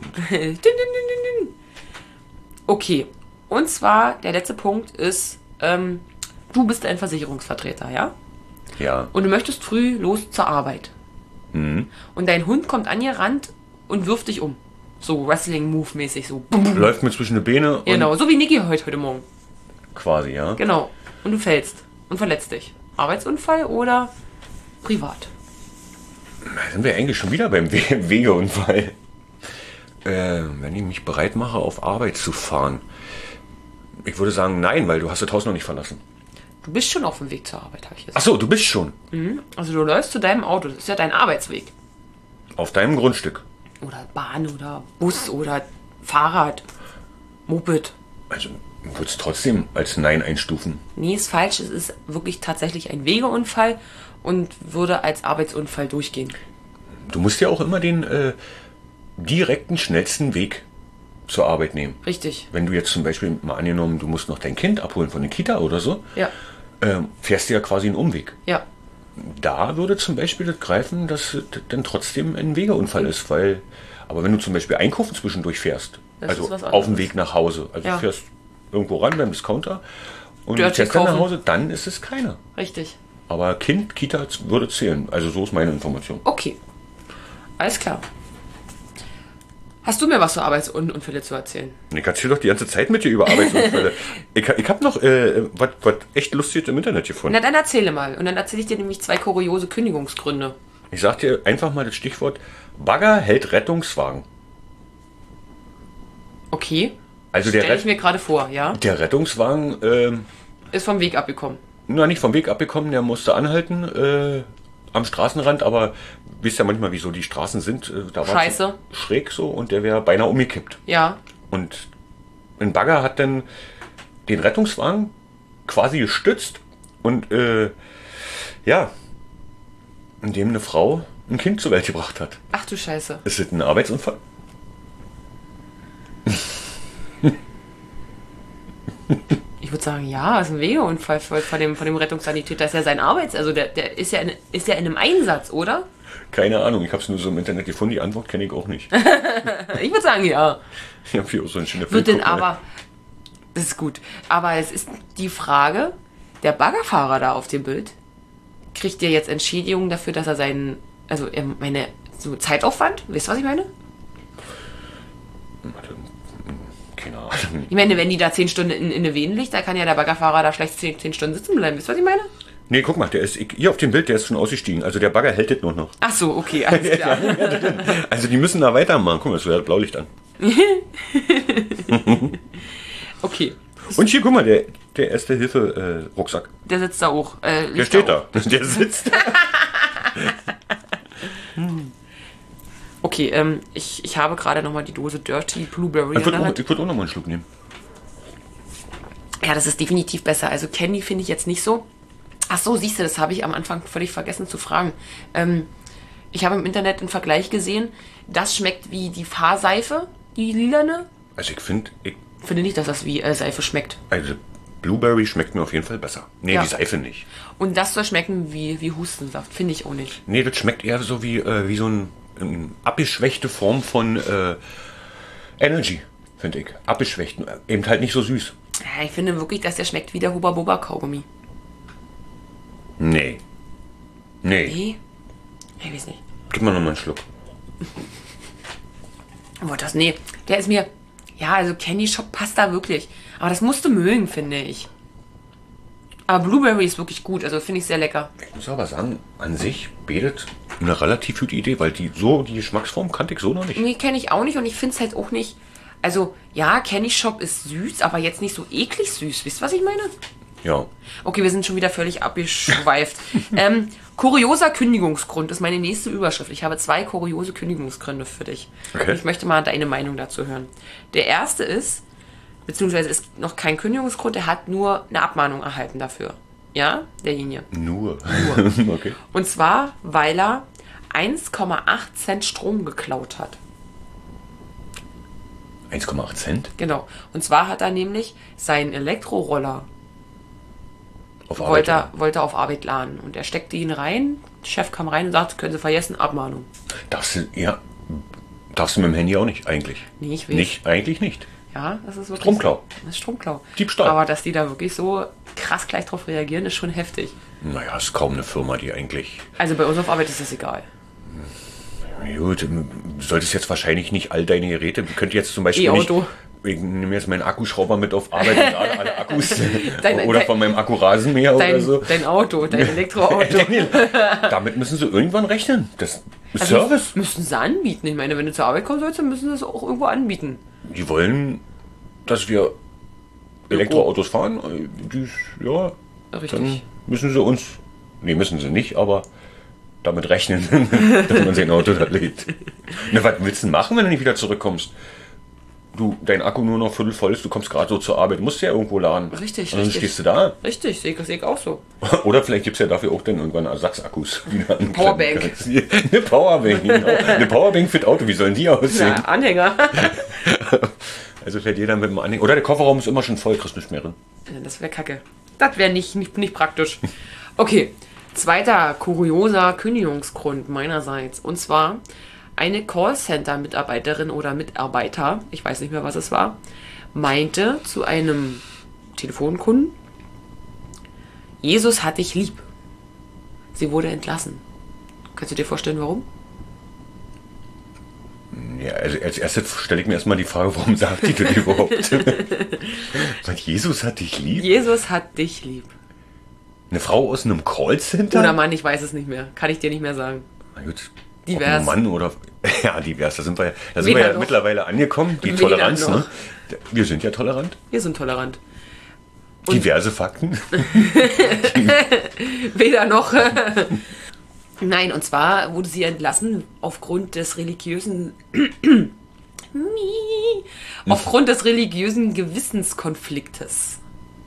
Okay, und zwar der letzte Punkt ist, du bist ein Versicherungsvertreter, ja? Ja. Und du möchtest früh los zur Arbeit. Und dein Hund kommt angerannt und wirft dich um. So Wrestling-Move-mäßig, so. Läuft mir zwischen die Beine und Genau, so wie Niki heute Morgen. quasi, ja. Genau. Und du fällst und verletzt dich. Arbeitsunfall oder privat? Da sind wir eigentlich schon wieder beim Wegeunfall. Wenn ich mich bereit mache, auf Arbeit zu fahren. Ich würde sagen, nein, weil du hast das Haus noch nicht verlassen. Du bist schon auf dem Weg zur Arbeit, habe ich gesagt. Ach so, du bist schon. Also du läufst zu deinem Auto, das ist ja dein Arbeitsweg. Auf deinem Grundstück. Oder Bahn oder Bus oder Fahrrad, Moped. Also, du würdest trotzdem als Nein einstufen. Nee, ist falsch. Es ist wirklich tatsächlich ein Wegeunfall und würde als Arbeitsunfall durchgehen. Du musst ja auch immer den direkten, schnellsten Weg zur Arbeit nehmen. Richtig. Wenn du jetzt zum Beispiel mal angenommen, du musst noch dein Kind abholen von der Kita oder so, Ja. fährst du ja quasi einen Umweg. Ja. Da würde zum Beispiel das greifen, dass es dann trotzdem ein Wegeunfall ist, weil, aber wenn du zum Beispiel einkaufen zwischendurch fährst, Das also ist was auf dem anderes. Weg nach Hause, also Ja. du fährst irgendwo ran beim Discounter und Dirty fährst dann nach kaufen. Hause, dann ist es keiner. Richtig. Aber Kind, Kita würde zählen. Also so ist meine Information. Okay. Alles klar. Hast du mir was zu Arbeitsunfälle zu erzählen? Ich erzähle doch die ganze Zeit mit dir über Arbeitsunfälle. ich habe noch was echt Lustiges im Internet gefunden. Na, dann erzähle mal. Und dann erzähle ich dir nämlich 2 kuriose Kündigungsgründe. Ich sag dir einfach mal das Stichwort: Bagger hält Rettungswagen. Okay. Also der, Stelle ich mir gerade vor, ja? der Rettungswagen, Ist vom Weg abgekommen. nicht vom Weg abgekommen, der musste anhalten am Straßenrand, aber wisst ja manchmal, wieso die Straßen sind. Da war Scheiße. schräg so und der wäre beinahe umgekippt. Ja. Und ein Bagger hat dann den Rettungswagen quasi gestützt und ja, indem eine Frau ein Kind zur Welt gebracht hat. Ach du Scheiße. Ist das ein Arbeitsunfall? Ich würde sagen, ja, ist ein Wegeunfall von dem Rettungssanitäter. Das ist ja sein Also der ist ja in einem Einsatz, oder? Keine Ahnung, ich habe es nur so im Internet gefunden. Die Antwort kenne ich auch nicht. Ich würde sagen, ja. Ich habe hier auch so eine schöne Wird denn Bildguck, aber, Das ist gut. Aber es ist die Frage, der Baggerfahrer da auf dem Bild, kriegt der jetzt Entschädigung dafür, dass er seinen, also meine, so Zeitaufwand, wisst ihr, was ich meine? Keine Ahnung. Ich meine, wenn die da 10 Stunden in eine Venen liegt, da kann ja der Baggerfahrer da schlecht 10 Stunden sitzen bleiben. Wisst ihr, was ich meine? Nee, guck mal, der ist hier auf dem Bild, der ist schon ausgestiegen. Also der Bagger hält das nur noch. Ach so, okay, alles klar. Also die müssen da weitermachen. Guck mal, es wird Blaulicht an. Okay. Und hier, guck mal, der Erste-Hilfe-Rucksack. Der sitzt da auch. Der steht da. Der sitzt da. Okay, ich habe gerade nochmal die Dose Dirty Blueberry. Ich würde auch noch mal einen Schluck nehmen. Ja, das ist definitiv besser. Also Candy finde ich jetzt nicht so. Ach so, siehst du, das habe ich am Anfang völlig vergessen zu fragen. Ich habe im Internet einen Vergleich gesehen. Das schmeckt wie die Fahrseife, die lilane. Also ich finde Nicht, dass das wie Seife schmeckt. also Blueberry schmeckt mir auf jeden Fall besser. Nee, Ja. die Seife nicht. Und das soll schmecken wie Hustensaft. Finde ich auch nicht. Nee, das schmeckt eher so wie so eine abgeschwächte Form von Energy, finde ich. Abgeschwächt. Eben halt nicht so süß. Ja, ich finde wirklich, dass der schmeckt wie der Hubba Bubba Kaugummi. Nee. Nee? Ich weiß nicht. Gib mal noch mal einen Schluck. Aber das, nee. Der ist mir... Ja, also Candy Shop passt da wirklich. Aber das musst du mögen, finde ich. Aber Blueberry ist wirklich gut. Also finde ich sehr lecker. Ich muss aber sagen, an sich betet eine relativ gute Idee, weil die Geschmacksform kannte ich so noch nicht. Nee, kenne ich auch nicht. Und ich finde es halt auch nicht... Also, ja, Candy Shop ist süß, aber jetzt nicht so eklig süß. Wisst ihr, was ich meine? Ja. Okay, wir sind schon wieder völlig abgeschweift. Kurioser Kündigungsgrund ist meine nächste Überschrift. Ich habe 2 kuriose Kündigungsgründe für dich. Okay. Und ich möchte mal deine Meinung dazu hören. Der erste ist, beziehungsweise ist noch kein Kündigungsgrund, er hat nur eine Abmahnung erhalten dafür. Ja, derjenige. Nur. Okay. Und zwar, weil er 1,8 Cent Strom geklaut hat. 1,8 Cent? Genau. Und zwar hat er nämlich seinen Elektroroller Auf Arbeit. wollte auf Arbeit laden. Und er steckte ihn rein. Der Chef kam rein und sagte, können Sie vergessen, Abmahnung. Darfst du mit dem Handy auch nicht, eigentlich. Nee, ich will. Nicht, eigentlich nicht. Ja, das ist wirklich Stromklau. So. Das ist Stromklau. Diebstahl. Aber dass die da wirklich so krass gleich drauf reagieren, ist schon heftig. Naja, ist kaum eine Firma, die eigentlich... Also bei uns auf Arbeit ist das egal. Gut, du solltest jetzt wahrscheinlich nicht all deine Geräte... Du könntest jetzt zum Beispiel E-Auto. nicht... Ich nehme jetzt meinen Akkuschrauber mit auf Arbeit und lade alle Akkus. Dein- oder von meinem Akkurasenmäher oder so. Dein Auto, dein Elektroauto. Damit müssen sie irgendwann rechnen. Das ist Also Service. müssen sie anbieten. Ich meine, wenn du zur Arbeit kommen sollst, dann müssen sie es auch irgendwo anbieten. Die wollen, dass wir Elektroautos fahren. Ja, Richtig. dann müssen sie uns... Nee, müssen sie nicht, aber damit rechnen, dass man sein Auto da lädt. Na, was willst du denn machen, wenn du nicht wieder zurückkommst? Dein Akku nur noch viertel voll ist, du kommst gerade so zur Arbeit, musst ja irgendwo laden. Richtig, Und dann richtig. stehst du da. Richtig, sehe ich auch so. Oder vielleicht gibt es ja dafür auch dann irgendwann Ersatzakkus. die du anklemmen Powerbank. kannst. Eine Powerbank, genau. Eine Powerbank für das Auto, wie sollen die aussehen? Ja, Anhänger. Also fährt jeder mit dem Anhänger. Oder der Kofferraum ist immer schon voll, kriegst nicht mehr drin. Das wäre kacke. Das wäre nicht praktisch. Okay, zweiter kurioser Kündigungsgrund meinerseits. Und zwar eine Callcenter-Mitarbeiterin oder Mitarbeiter, ich weiß nicht mehr, was es war, meinte zu einem Telefonkunden, Jesus hat dich lieb. Sie wurde entlassen. Kannst du dir vorstellen, warum? Ja, also als erstes stelle ich mir erstmal die Frage, warum sagt die das überhaupt? Sagt, Jesus hat dich lieb? Jesus hat dich lieb. Eine Frau aus einem Callcenter? Oder Mann, ich weiß es nicht mehr. Kann ich dir nicht mehr sagen. Na gut. Divers. Ob ein Mann oder... Ja, divers. Da sind wir Weder ja noch. mittlerweile angekommen. Die Weder Toleranz, noch. ne? Wir sind ja tolerant. Wir sind tolerant. Diverse Fakten. Weder noch. Nein, und zwar wurde sie entlassen aufgrund des religiösen aufgrund des religiösen Gewissenskonfliktes.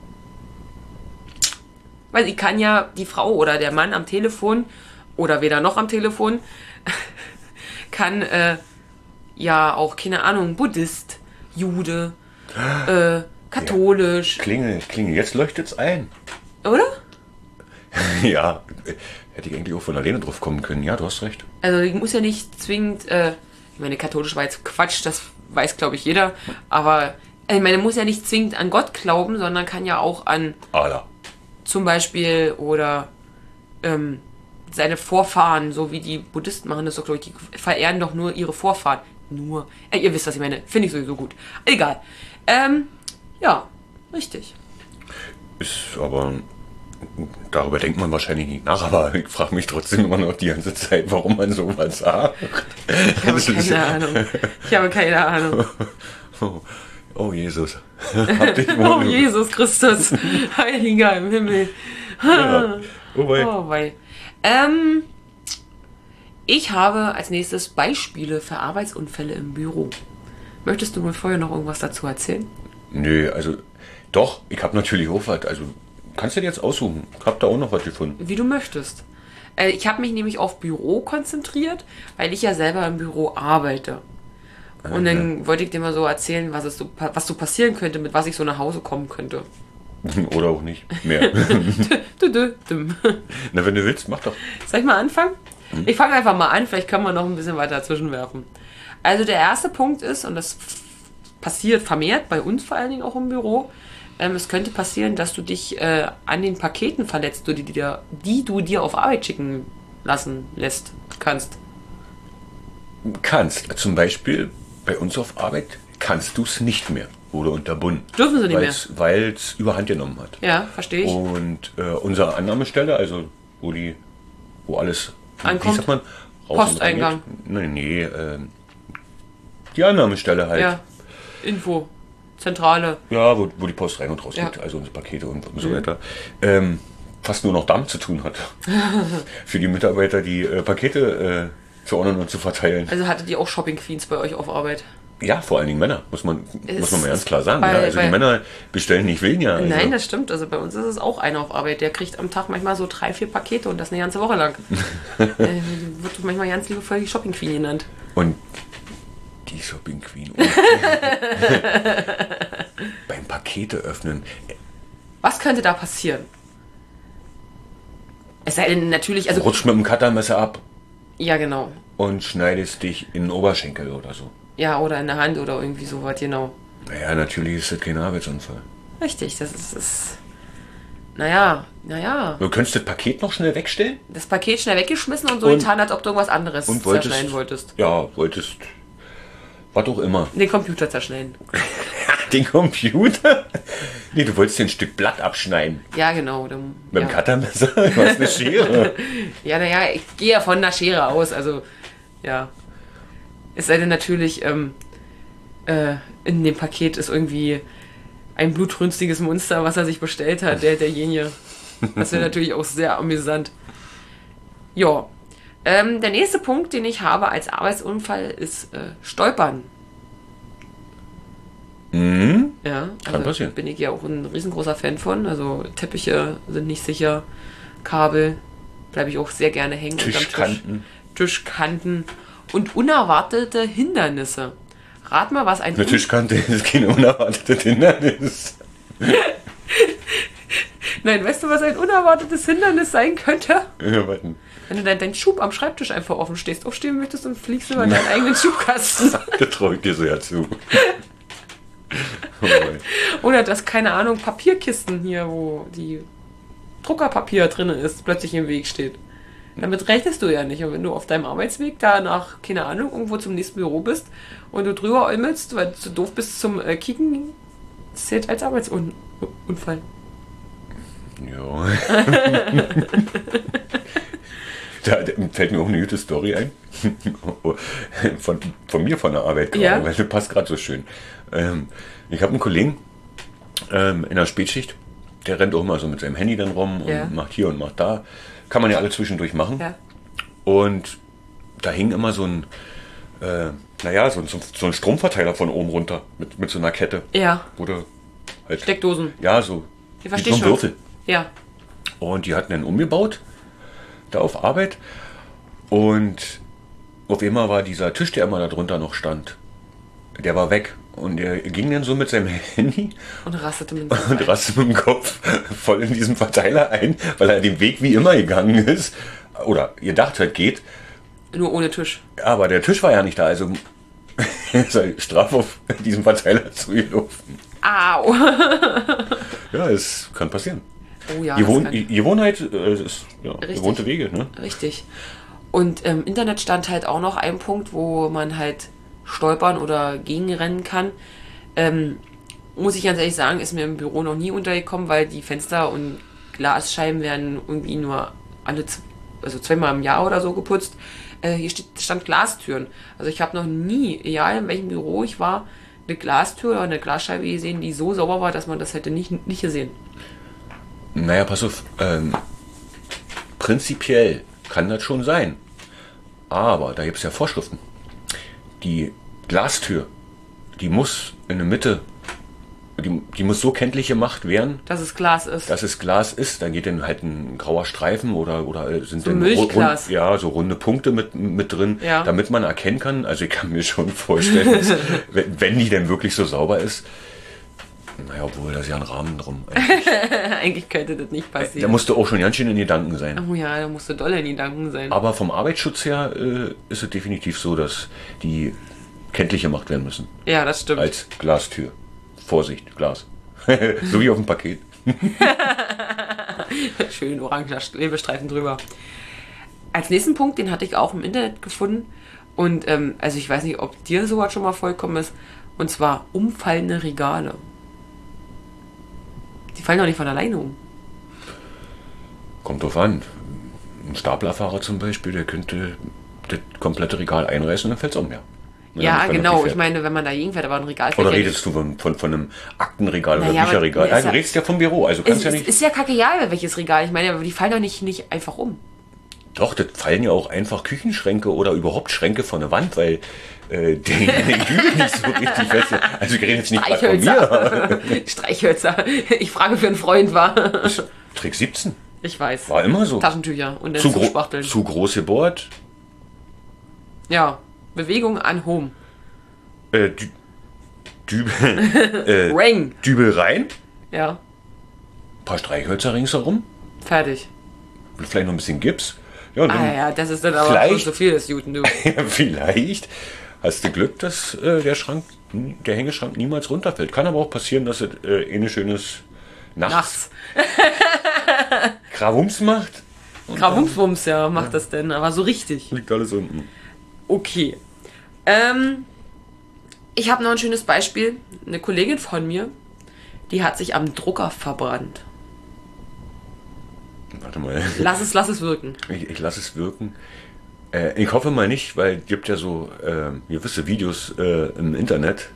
Weil sie kann ja die Frau oder der Mann am Telefon oder weder noch am Telefon kann ja auch, keine Ahnung, Buddhist, Jude, katholisch, Klingel. Jetzt leuchtet's ein. oder? Ja, hätte ich eigentlich auch von alleine drauf kommen können. Ja, du hast recht. Also ich muss ja nicht zwingend, ich meine, katholisch war jetzt Quatsch, das weiß glaube ich jeder, aber Ich meine, muss ja nicht zwingend an Gott glauben, sondern kann ja auch an Allah. zum Beispiel oder seine Vorfahren, so wie die Buddhisten machen das doch, glaube ich, die verehren doch nur ihre Vorfahren. Nur. Ihr wisst, was ich meine. Finde ich sowieso gut. Egal. Ja, richtig. Ist aber... Darüber denkt man wahrscheinlich nicht nach, aber ich frage mich trotzdem immer noch die ganze Zeit, warum man sowas sagt. Ich habe keine Ahnung. Ich habe keine Ahnung. Oh Jesus. Hab dich wohl. Oh Jesus Christus. Heiliger im Himmel. Ja. Oh wei. Oh wei. Ich habe als nächstes Beispiele für Arbeitsunfälle im Büro. Möchtest du mir vorher noch irgendwas dazu erzählen? Nö, also doch, ich habe natürlich auch was. Also kannst du dir jetzt aussuchen. Ich habe da auch noch was gefunden. Wie du möchtest. Ich habe mich nämlich auf Büro konzentriert, weil ich ja selber im Büro arbeite. Und dann wollte ich dir mal so erzählen, was so passieren könnte, mit was ich so nach Hause kommen könnte. Oder auch nicht mehr. Na, wenn du willst, mach doch. Soll ich mal anfangen? Ich fange einfach mal an, vielleicht können wir noch ein bisschen weiter dazwischen werfen. Also der erste Punkt ist, und das passiert vermehrt, bei uns vor allen Dingen auch im Büro, es könnte passieren, dass du dich an den Paketen verletzt, die du dir auf Arbeit schicken kannst. Zum Beispiel bei uns auf Arbeit kannst du es nicht mehr. Wurde unterbunden. Dürfen sie nicht mehr. Weil es überhand genommen hat. Ja, verstehe ich. Und unsere Annahmestelle, also wo alles ankommt, wie sagt man? Posteingang. Nee, die Annahmestelle halt. Ja, Info, Zentrale. Ja, wo die Post rein und raus geht, also unsere Pakete und so weiter. Fast nur noch damit zu tun hat. Für die Mitarbeiter, die Pakete zu ordnen und zu verteilen. Also hattet ihr auch Shopping Queens bei euch auf Arbeit? Ja, vor allen Dingen Männer, muss man mal ganz klar sagen. Die Männer bestellen nicht weniger. Also. Nein, das stimmt. Also bei uns ist es auch einer auf Arbeit. Der kriegt am Tag manchmal so 3-4 Pakete und das eine ganze Woche lang. Wird manchmal ganz liebevoll die Shopping Queen genannt. Und die Shopping Queen. Beim Pakete öffnen. Was könnte da passieren? Es sei denn natürlich... Also rutscht mit dem Cuttermesser ab. Ja, genau. Und schneidest dich in den Oberschenkel oder so. Ja, oder in der Hand oder irgendwie sowas, genau. Naja, natürlich ist das kein Arbeitsunfall. Richtig, das ist naja. Du könntest das Paket noch schnell wegstellen? Das Paket schnell weggeschmissen und so getan, als ob du irgendwas anderes zerschneiden wolltest. Ja, was auch immer. Den Computer zerschneiden. Den Computer? Nee, du wolltest dir ein Stück Blatt abschneiden. Ja, genau. Mit dem Cuttermesser? Du hast eine Schere. Ja, naja, ich gehe ja von einer Schere aus, also ja. Es sei denn natürlich, in dem Paket ist irgendwie ein blutrünstiges Monster, was er sich bestellt hat, derjenige. Das wäre natürlich auch sehr amüsant. Ja. Der nächste Punkt, den ich habe als Arbeitsunfall, ist Stolpern. Mhm. Ja, kann passieren. Bin ich ja auch ein riesengroßer Fan von. Also Teppiche sind nicht sicher, Kabel bleibe ich auch sehr gerne hängen. Tischkanten und unerwartete Hindernisse. Rat mal, was ein... Eine Tischkante ist kein unerwartetes Hindernis. Nein, weißt du, was ein unerwartetes Hindernis sein könnte? Ja, warten. Wenn du dein Schub am Schreibtisch einfach offen stehst, aufstehen möchtest und fliegst über deinen eigenen Schubkasten. Das traue ich dir so ja zu. Oder dass, keine Ahnung, Papierkisten hier, wo die Druckerpapier drin ist, plötzlich im Weg steht. Damit rechnest du ja nicht. Und wenn du auf deinem Arbeitsweg da nach, keine Ahnung, irgendwo zum nächsten Büro bist und du drüber äumelst, weil du zu doof bist zum Kicken, zählt als Arbeitsunfall. Ja. Da fällt mir auch eine gute Story ein. Von mir von der Arbeit gerade, ja? Weil das passt gerade so schön. Ich habe einen Kollegen in der Spätschicht, der rennt auch mal so mit seinem Handy dann rum und macht hier und macht da. Kann man ja alle zwischendurch machen. Ja. Und da hing immer so ein, so ein Stromverteiler von oben runter mit so einer Kette. Ja. Oder halt. Steckdosen. Ja, so. Ich verstehe schon. Würfel. Ja. Und die hatten dann umgebaut, da auf Arbeit. Und auf einmal war dieser Tisch, der immer da drunter noch stand, der war weg. Und er ging dann so mit seinem Handy und rastete mit dem Kopf voll in diesen Verteiler ein, weil er den Weg wie immer gegangen ist. Oder ihr dacht halt geht. Nur ohne Tisch. Aber der Tisch war ja nicht da, also sei Strafe auf diesem Verteiler zugelaufen. Au! Ja, es kann passieren. Oh ja, Gewohnheit ist gewohnte Wege, ne? Richtig. Und im Internet stand halt auch noch ein Punkt, wo man halt stolpern oder gegenrennen kann. Muss ich ganz ehrlich sagen, ist mir im Büro noch nie untergekommen, weil die Fenster und Glasscheiben werden irgendwie nur zweimal im Jahr oder so geputzt. Hier stand Glastüren. Also ich habe noch nie, egal in welchem Büro ich war, eine Glastür oder eine Glasscheibe gesehen, die so sauber war, dass man das hätte nicht gesehen. Naja, pass auf, prinzipiell kann das schon sein. Aber da gibt es ja Vorschriften. Die Glastür, die muss in der Mitte, die muss so kenntlich gemacht werden, dass es Glas ist. Dass es Glas ist. Da geht dann halt ein grauer Streifen oder sind so dann Milchglas. so runde Punkte mit drin, ja. Damit man erkennen kann. Also ich kann mir schon vorstellen, dass, wenn die denn wirklich so sauber ist, naja, obwohl, da ist ja ein Rahmen drum. Eigentlich könnte das nicht passieren. Da musst du auch schon ganz schön in Gedanken sein. Oh ja, da musst du doll in Gedanken sein. Aber vom Arbeitsschutz her ist es definitiv so, dass die kenntlich gemacht werden müssen. Ja, das stimmt. Als Glastür. Vorsicht, Glas. So wie auf dem Paket. Schön oranger Klebestreifen drüber. Als nächsten Punkt, den hatte ich auch im Internet gefunden. Und also ich weiß nicht, ob dir sowas schon mal vollkommen ist. Und zwar umfallende Regale. Die fallen doch nicht von alleine um. Kommt drauf an. Ein Staplerfahrer zum Beispiel, der könnte das komplette Regal einreißen und dann fällt es um, ja. Ja, genau. Ich meine, wenn man da gegenfährt, aber ein Regal... Oder redest du von einem Aktenregal oder Bücherregal? Ja, du redest ja vom Büro, also kannst ja nicht... Ist ja kackeal, welches Regal. Ich meine, die fallen doch nicht einfach um. Doch, das fallen ja auch einfach Küchenschränke oder überhaupt Schränke von der Wand, weil den Dübel nicht so richtig fest. Also ich rede jetzt nicht gerade von mir. Streichhölzer. Ich frage für einen Freund, war. Trick 17. Ich weiß. War immer so. Taschentücher und dann zu spachteln. Zu groß gebohrt. Ja. Bewegung an Home. Dübel. Ring. Dübel rein. Ja. Ein paar Streichhölzer ringsherum. Fertig. Vielleicht noch ein bisschen Gips. Ja, und ja, das ist dann aber schon so viel des Juten, du. Vielleicht hast du Glück, dass der Hängeschrank niemals runterfällt. Kann aber auch passieren, dass es ein schönes Nachts. Krawums macht. Krawumswums, ja, macht das denn, aber so richtig. Liegt alles unten. Okay. Ich habe noch ein schönes Beispiel. Eine Kollegin von mir, die hat sich am Drucker verbrannt. Warte mal. Lass es wirken. Ich lasse es wirken. Ich hoffe mal nicht, weil es gibt ja so gewisse Videos im Internet,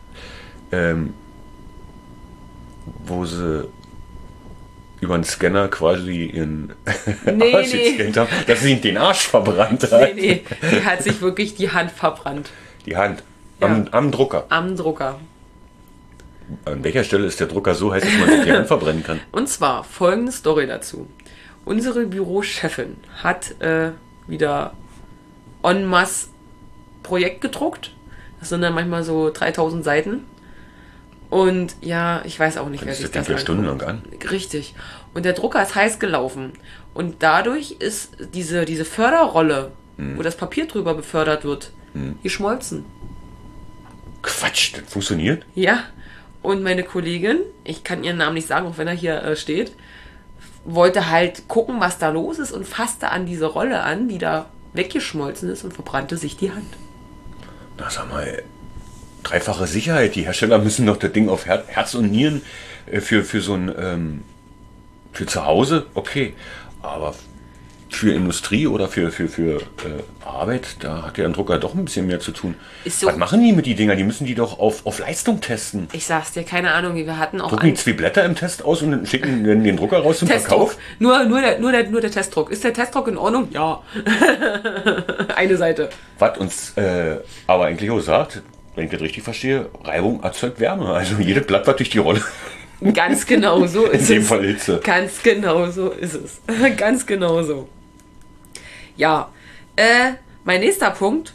wo sie über einen Scanner quasi ihren Arsch gescannt haben, dass sie den Arsch verbrannt hat. Nee, die hat sich wirklich die Hand verbrannt. Die Hand? Ja. Am Drucker? Am Drucker. An welcher Stelle ist der Drucker so heiß, dass man sich die Hand verbrennen kann? Und zwar folgende Story dazu. Unsere Bürochefin hat wieder en masse Projekt gedruckt. Das sind dann manchmal so 3000 Seiten. Und ja, ich weiß auch nicht, wer sich das stundenlang an. Richtig. Und der Drucker ist heiß gelaufen. Und dadurch ist diese Förderrolle, wo das Papier drüber befördert wird, geschmolzen. Quatsch, das funktioniert? Ja. Und meine Kollegin, ich kann ihren Namen nicht sagen, auch wenn er hier steht, wollte halt gucken, was da los ist und fasste an diese Rolle an, die da weggeschmolzen ist und verbrannte sich die Hand. Na sag mal, dreifache Sicherheit. Die Hersteller müssen doch das Ding auf Herz und Nieren für so ein für zu Hause, okay. Aber für Industrie oder für Arbeit, da hat ja ein Drucker doch ein bisschen mehr zu tun. So. Was machen die mit die Dinger? Die müssen die doch auf Leistung testen. Ich sag's dir, keine Ahnung, wir hatten auch... Drucken die 2 Blätter im Test aus und schicken den Drucker raus zum Verkauf? Nur der Testdruck. Ist der Testdruck in Ordnung? Ja. Eine Seite. Was uns aber eigentlich auch sagt, wenn ich das richtig verstehe, Reibung erzeugt Wärme. Also jedes Blatt, was durch die Rolle... Ganz genau so ist es. In dem Fall Hitze. Ganz genau so ist es. Ganz genau so. Ja, mein nächster Punkt.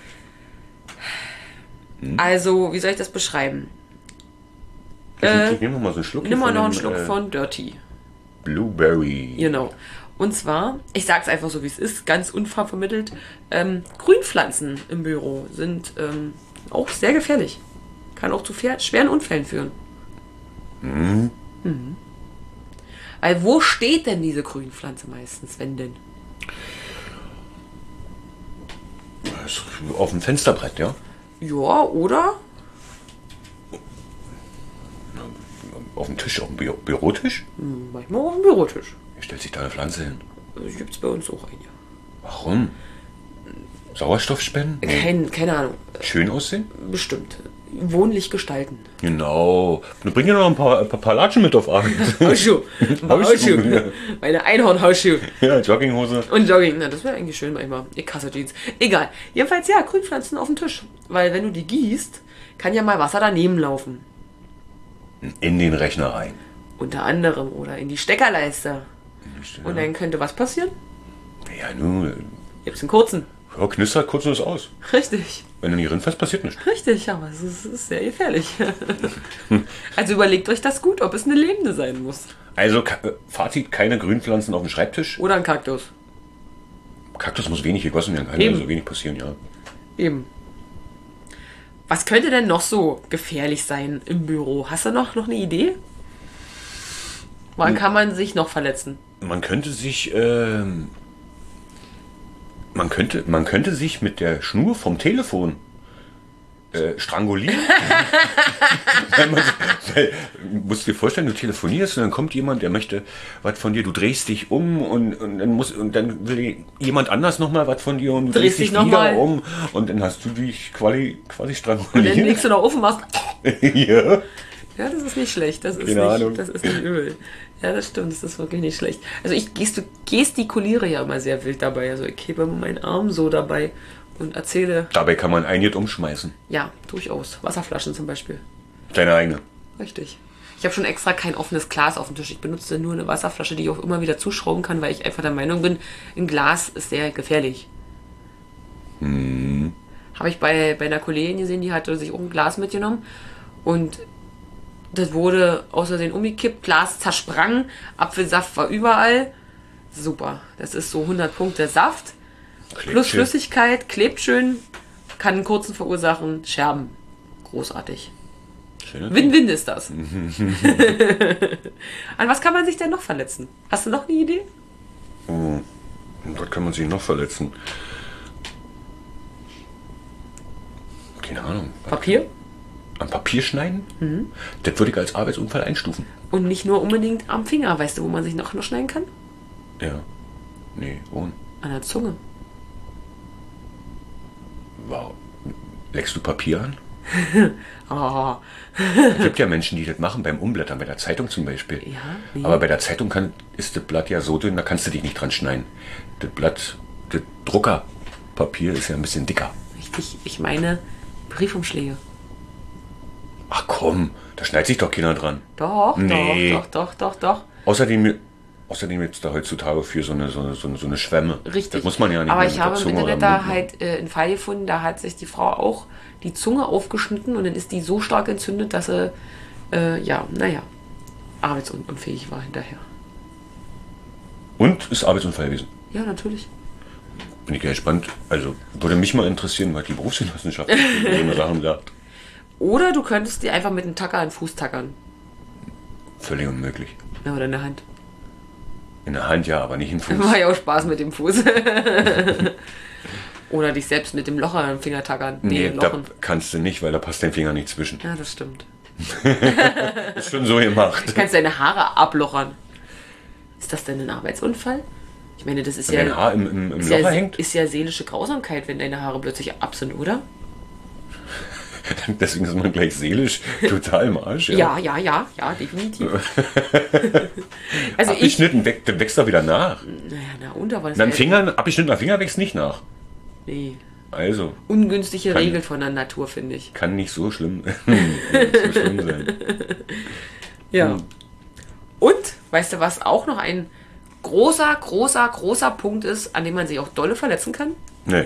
Also, wie soll ich das beschreiben? Ich nehme mal so einen Schluck. Nimm mal noch einen Schluck von Dirty. Blueberry. Genau. Und zwar, ich sag's einfach so, wie es ist, ganz unvermittelt, Grünpflanzen im Büro sind Auch sehr gefährlich. Kann auch zu schweren Unfällen führen. Mhm. Also wo steht denn diese Grünpflanze meistens, wenn denn? Auf dem Fensterbrett, ja? Ja, oder? Auf dem Tisch, auf dem Bürotisch? Manchmal auf dem Bürotisch. Wie stellt sich da eine Pflanze hin? Das gibt es bei uns auch ein, ja. Warum? Sauerstoff spenden? Keine Ahnung. Schön aussehen? Bestimmt. Wohnlich gestalten. Genau. Dann bring dir noch ein paar Latschen mit auf Abend. Hausschuhe. Hausschuhe. Meine Einhornhausschuhe. Ja, Jogginghose. Und Jogging. Na, das wäre eigentlich schön manchmal. Ich hasse Jeans. Egal. Jedenfalls, ja, Grünpflanzen auf dem Tisch. Weil wenn du die gießt, kann ja mal Wasser daneben laufen. In den Rechner rein. Unter anderem. Oder in die Steckerleiste. Und dann könnte was passieren? Ja, nun. Gibt's einen kurzen. Ja, knistert kurz und ist aus. Richtig. Wenn du nicht rinfällst, passiert nichts. Richtig, aber es ist sehr gefährlich. Also überlegt euch das gut, ob es eine lebende sein muss. Also, Fazit, keine Grünpflanzen auf dem Schreibtisch. Oder ein Kaktus. Kaktus muss wenig gegossen werden, kann Eben. also wenig passieren, ja. Eben. Was könnte denn noch so gefährlich sein im Büro? Hast du noch eine Idee? Wann kann man sich noch verletzen? Man könnte sich, man könnte sich mit der Schnur vom Telefon strangulieren. Weil, musst dir vorstellen, du telefonierst und dann kommt jemand, der möchte was von dir, du drehst dich um und dann will jemand anders nochmal was von dir und du drehst dich wieder mal um und dann hast du dich quasi Und stranguliert. dann legst du noch auf und machst. Ja. Ja, das ist nicht schlecht. Das ist nicht übel. Ja, das stimmt. Das ist wirklich nicht schlecht. Also ich gestikuliere ja immer sehr wild dabei. Also ich hebe meinen Arm so dabei und erzähle. Dabei kann man ein umschmeißen. Ja, durchaus. Wasserflaschen zum Beispiel. Deine eigene. Richtig. Ich habe schon extra kein offenes Glas auf dem Tisch. Ich benutze nur eine Wasserflasche, die ich auch immer wieder zuschrauben kann, weil ich einfach der Meinung bin, ein Glas ist sehr gefährlich. Habe ich bei einer Kollegin gesehen, die hatte sich auch ein Glas mitgenommen und das wurde aus Versehen umgekippt, Glas zersprang, Apfelsaft war überall. Super. Das ist so 100 Punkte Saft. Klebt Plus schön. Flüssigkeit, klebt schön, kann einen kurzen verursachen, Scherben. Großartig. Schöne Win-win ist das. An was kann man sich denn noch verletzen? Hast du noch eine Idee? Oh. Und dort kann man sich noch verletzen. Keine Ahnung. Papier? Am Papier schneiden? Das würde ich als Arbeitsunfall einstufen. Und nicht nur unbedingt am Finger. Weißt du, wo man sich noch schneiden kann? Ja. Nee, ohne. An der Zunge. Wow. Leckst du Papier an? Oh. Es gibt ja Menschen, die das machen beim Umblättern, bei der Zeitung zum Beispiel. Ja, nee. Aber bei der Zeitung ist das Blatt ja so dünn, da kannst du dich nicht dran schneiden. Das Blatt, das Druckerpapier ist ja ein bisschen dicker. Richtig, ich meine Briefumschläge. Ach komm, da schneidet sich doch keiner dran. Doch, Nee. doch. Außerdem gibt es da heutzutage für so eine Schwämme. Richtig. Das muss man ja nicht Aber mehr ich mit der habe im Zunge Internet oder da Mund machen. halt einen Fall gefunden, da hat sich die Frau auch die Zunge aufgeschnitten und dann ist die so stark entzündet, dass sie, arbeitsunfähig war hinterher. Und ist Arbeitsunfall gewesen. Ja, natürlich. Bin ich ja gespannt. Also würde mich mal interessieren, was die Berufswissenschaft zu so eine Sachen sagt. Oder du könntest dir einfach mit einem Tacker einen Fuß tackern. Völlig unmöglich. Ja, oder in der Hand. In der Hand ja, aber nicht im Fuß. War ja auch Spaß mit dem Fuß. Oder dich selbst mit dem Locher am Finger tackern. Nee, da Lochen. kannst du nicht, weil da passt dein Finger nicht zwischen. Ja, das stimmt. Ist schon so gemacht. Du kannst deine Haare ablochern. Ist das denn ein Arbeitsunfall? Ich meine, das ist Wenn ja, dein Haar im ist, Locher ja hängt, ist ja seelische Grausamkeit, wenn deine Haare plötzlich ab sind, oder? deswegen ist man gleich seelisch total im Arsch. Ja, definitiv. Also Abgeschnitten wächst doch wieder nach. na und, aber das Dann ist ja, abgeschnittener Finger wächst nicht nach. nee, Also, ungünstige Regel von der Natur, finde ich. kann nicht so schlimm, sein. Ja. Und, weißt du, was auch noch ein großer Punkt ist, an dem man sich auch dolle verletzen kann? Nee.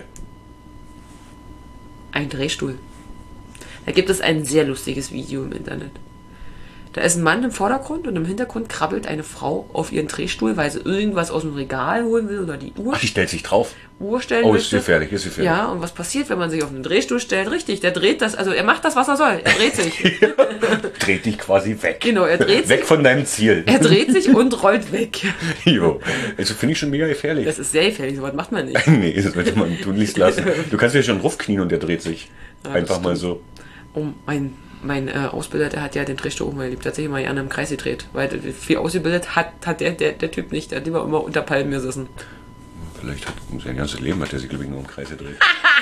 Ein Drehstuhl. Da gibt es ein sehr lustiges Video im Internet. Da ist ein Mann im Vordergrund und im Hintergrund krabbelt eine Frau auf ihren Drehstuhl, weil sie irgendwas aus dem Regal holen will oder die Uhr. Ach, die stellt sich drauf. Uhr stellen Oh, möchte. ist gefährlich, ist gefährlich. Ja, und was passiert, wenn man sich auf einen Drehstuhl stellt? Richtig, der dreht das, also er macht das, was er soll. Er dreht sich. Dreht dich quasi weg. Genau, er dreht Weg sich. von deinem Ziel. Er dreht sich und rollt weg. Jo. Also finde ich schon mega gefährlich. Das ist sehr gefährlich, sowas macht man nicht. Nee, das sollte man tunlichst lassen. Du kannst ja schon raufknien und der dreht sich. Ja, Einfach mal so. Oh, mein Ausbilder, der hat ja den Drehstuhl umgeliebt, tatsächlich mal gerne im Kreis gedreht, weil viel ausgebildet hat der Typ nicht, der hat lieber immer unter Palmen gesessen. Vielleicht hat sein ganzes Leben hat er sich, glaube ich, nur im Kreis gedreht.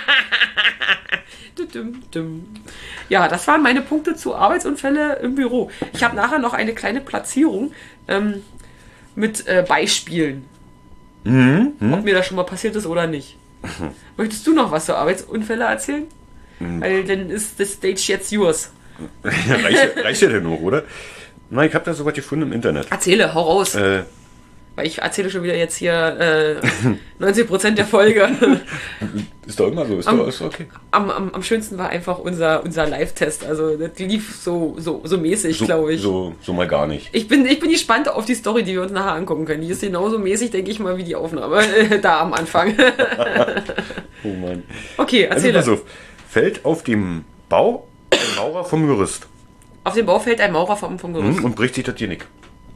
Ja, das waren meine Punkte zu Arbeitsunfälle im Büro. Ich habe nachher noch eine kleine Platzierung mit Beispielen. Ob mir das schon mal passiert ist oder nicht. Möchtest du noch was zu Arbeitsunfälle erzählen? Weil dann ist the stage jetzt yours. Reicht ja denn noch, oder? Nein, ich habe da sowas gefunden im Internet. Erzähle, hau raus. Weil ich erzähle schon wieder jetzt hier 90% der Folge. Ist doch immer so, ist doch okay. Am schönsten war einfach unser Live-Test. Also das lief so mäßig, glaube ich. So mal gar nicht. Ich bin gespannt auf die Story, die wir uns nachher angucken können. Die ist genauso mäßig, denke ich mal, wie die Aufnahme da am Anfang. Oh Mann. Okay, erzähle. Also pass auf. Fällt auf dem Bau ein Maurer vom Gerüst. Auf dem Bau fällt ein Maurer vom Gerüst. Und bricht sich das Genick.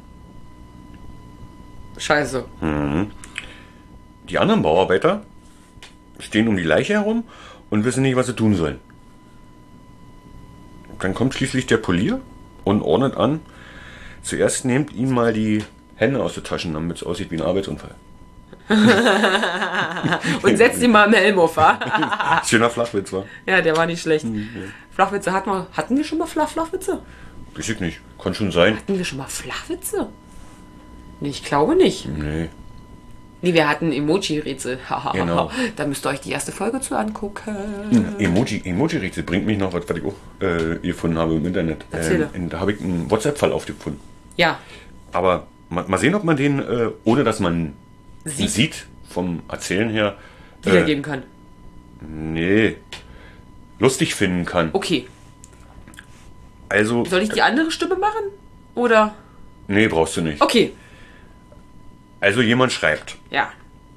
Scheiße. Die anderen Bauarbeiter stehen um die Leiche herum und wissen nicht, was sie tun sollen. Dann kommt schließlich der Polier und ordnet an. Zuerst nehmt ihm mal die Hände aus den Taschen, damit es aussieht wie ein Arbeitsunfall. Und setzt ihn mal im Helm auf, wa? Schöner Flachwitz, wa? Ja, der war nicht schlecht. Flachwitze hatten wir schon mal Flachwitze? Weiß ich nicht. Kann schon sein. Hatten wir schon mal Flachwitze? Nee, ich glaube nicht. Nee. Nee, wir hatten Emoji-Rätsel. Genau. Da müsst ihr euch die erste Folge zu angucken. Emoji-Rätsel bringt mich noch was ich auch gefunden habe im Internet. Erzähle. Da habe ich einen WhatsApp-Fall aufgefunden. Ja. Aber mal sehen, ob man den, ohne dass man sieht, vom Erzählen her, Wiedergeben kann. nee, lustig finden kann. Okay. Also. Soll ich die andere Stimme machen? Oder? Nee, brauchst du nicht. Okay. Also jemand schreibt. Ja.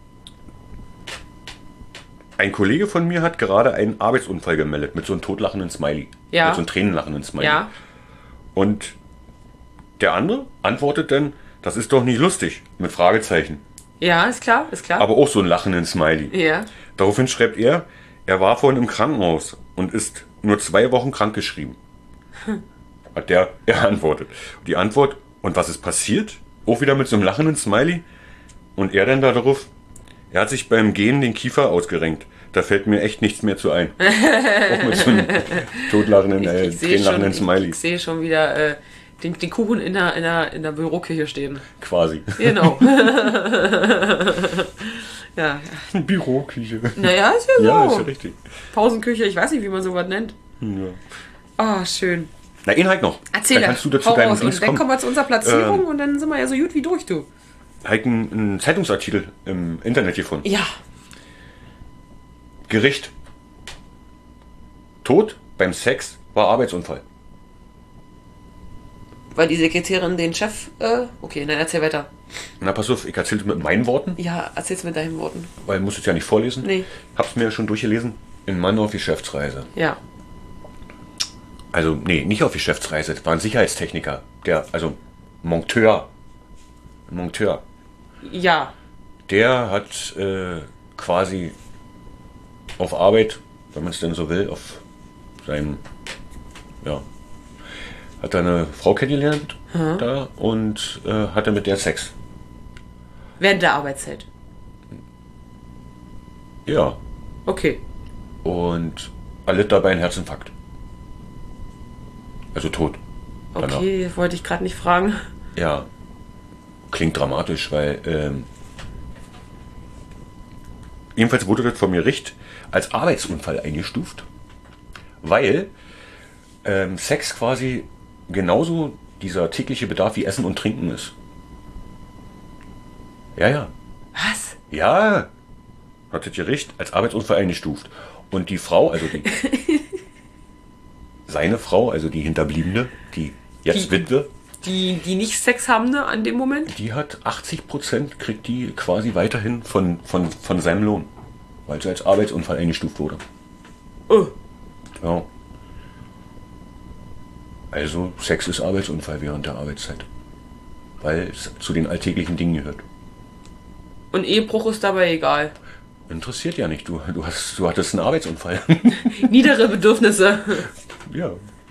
Ein Kollege von mir hat gerade einen Arbeitsunfall gemeldet mit so einem totlachenden Smiley. Ja. Mit so einem tränenlachenden Smiley. Ja. Und der andere antwortet dann, das ist doch nicht lustig, mit Fragezeichen. Ja, ist klar, ist klar. Aber auch so einen lachenden Smiley. Ja. Daraufhin schreibt er war vorhin im Krankenhaus und ist nur 2 Wochen krankgeschrieben. Hat er antwortet. Die Antwort, und was ist passiert? Auch wieder mit so einem lachenden Smiley. Und er dann darauf, er hat sich beim Gehen den Kiefer ausgerenkt. Da fällt mir echt nichts mehr zu ein. Auch mit so einem totlachenden, tränenlachenden Smiley. Ich sehe schon wieder den Kuchen in der Büroküche stehen. Quasi. Genau. Ja. Büroküche. Naja, ist ja so. Ja, ist ja richtig. Pausenküche, ich weiß nicht, wie man sowas nennt. Ja. Ah, schön. Na, Inhalt noch. Erzähl, dann kannst du dazu hau deinen raus. Dings Und dann kommen. kommen wir zu unserer Platzierung und dann sind wir ja so gut wie durch, du. Halt einen Zeitungsartikel im Internet gefunden. Ja. Gericht. Tod beim Sex war Arbeitsunfall. Weil die Sekretärin den Chef... okay, dann erzähl weiter. Na, pass auf, ich erzähle mit meinen Worten, Ja, erzähl's mit deinen Worten. weil ich muss es ja nicht vorlesen. Nee. Hab's mir schon durchgelesen. Ein Mann auf Geschäftsreise. Ja. Also, nee, nicht auf Geschäftsreise. Das war ein Sicherheitstechniker. Also Monteur. Ja. Der hat quasi auf Arbeit, wenn man es denn so will, auf seinem, hat er eine Frau kennengelernt da und hatte mit der Sex. Während der Arbeitszeit. Ja. Okay. Und erlitt dabei einen Herzinfarkt. Also tot. Danach. Okay, wollte ich gerade nicht fragen. Ja. Klingt dramatisch, weil jedenfalls wurde das vom Gericht als Arbeitsunfall eingestuft, weil Sex quasi genauso dieser tägliche Bedarf wie Essen und Trinken ist. Ja. Was? Ja. Hat das Gericht als Arbeitsunfall eingestuft. Und die Frau, also seine Frau, also die Hinterbliebene, die jetzt Witwe, Die nicht Sex haben ne, an dem Moment? die hat 80% kriegt die quasi weiterhin von seinem Lohn. Weil sie als Arbeitsunfall eingestuft wurde. Oh. Ja. Also Sex ist Arbeitsunfall während der Arbeitszeit. Weil es zu den alltäglichen Dingen gehört. Und Ehebruch ist dabei egal. Interessiert ja nicht. Du hattest einen Arbeitsunfall. Niedere Bedürfnisse. Ja.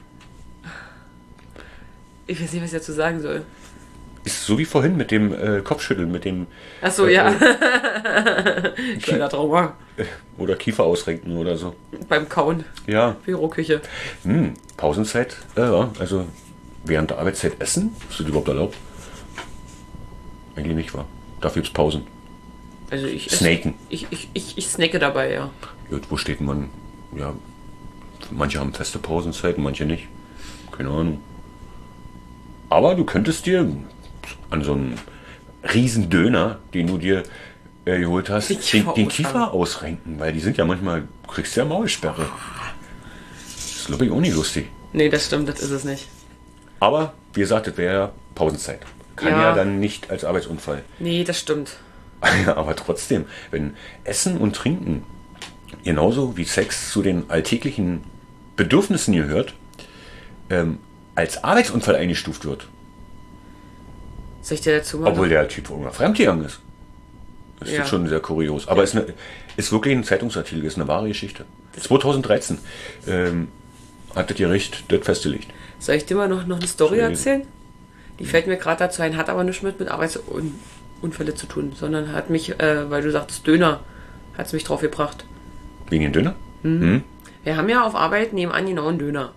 Ich weiß nicht, was ich dazu sagen soll. Ist so wie vorhin mit dem Kopfschütteln, mit dem... Achso, ja. Kleiner Trauma. Oder Kiefer ausrenken oder so. Beim Kauen. Ja. Büroküche. Pausenzeit, ja, also während der Arbeitszeit essen? Ist das überhaupt erlaubt? Eigentlich nicht, wahr? Dafür gibt's Pausen. Also ich Snaken. Ich snacke dabei, ja. Gut, wo steht man? Ja, manche haben feste Pausenzeiten, manche nicht. Keine Ahnung. Aber du könntest dir an so einen riesen Döner, den du dir geholt hast, den Kiefer ausrenken, weil die sind ja manchmal, du kriegst ja Maulsperre. Das ist, glaube ich, auch nicht lustig. Nee, das stimmt, das ist es nicht. Aber, wie gesagt, das wäre ja Pausenzeit. Kann ja dann nicht als Arbeitsunfall. Nee, das stimmt. Aber trotzdem, wenn Essen und Trinken genauso wie Sex zu den alltäglichen Bedürfnissen gehört, als Arbeitsunfall eingestuft wird. Soll ich dir dazu mal Obwohl der Typ irgendwann fremdgegangen ist. Das ist schon sehr kurios. Aber es ist wirklich ein Zeitungsartikel, ist eine wahre Geschichte. 2013 hat das Gericht das festgelegt. Soll ich dir mal noch eine Story erzählen? Die fällt mir gerade dazu ein, hat aber nichts mit Arbeitsunfälle zu tun, sondern hat mich, weil du sagtest Döner, hat es mich drauf gebracht. Wegen dem Döner? Mhm. Wir haben ja auf Arbeit nebenan genau einen Döner.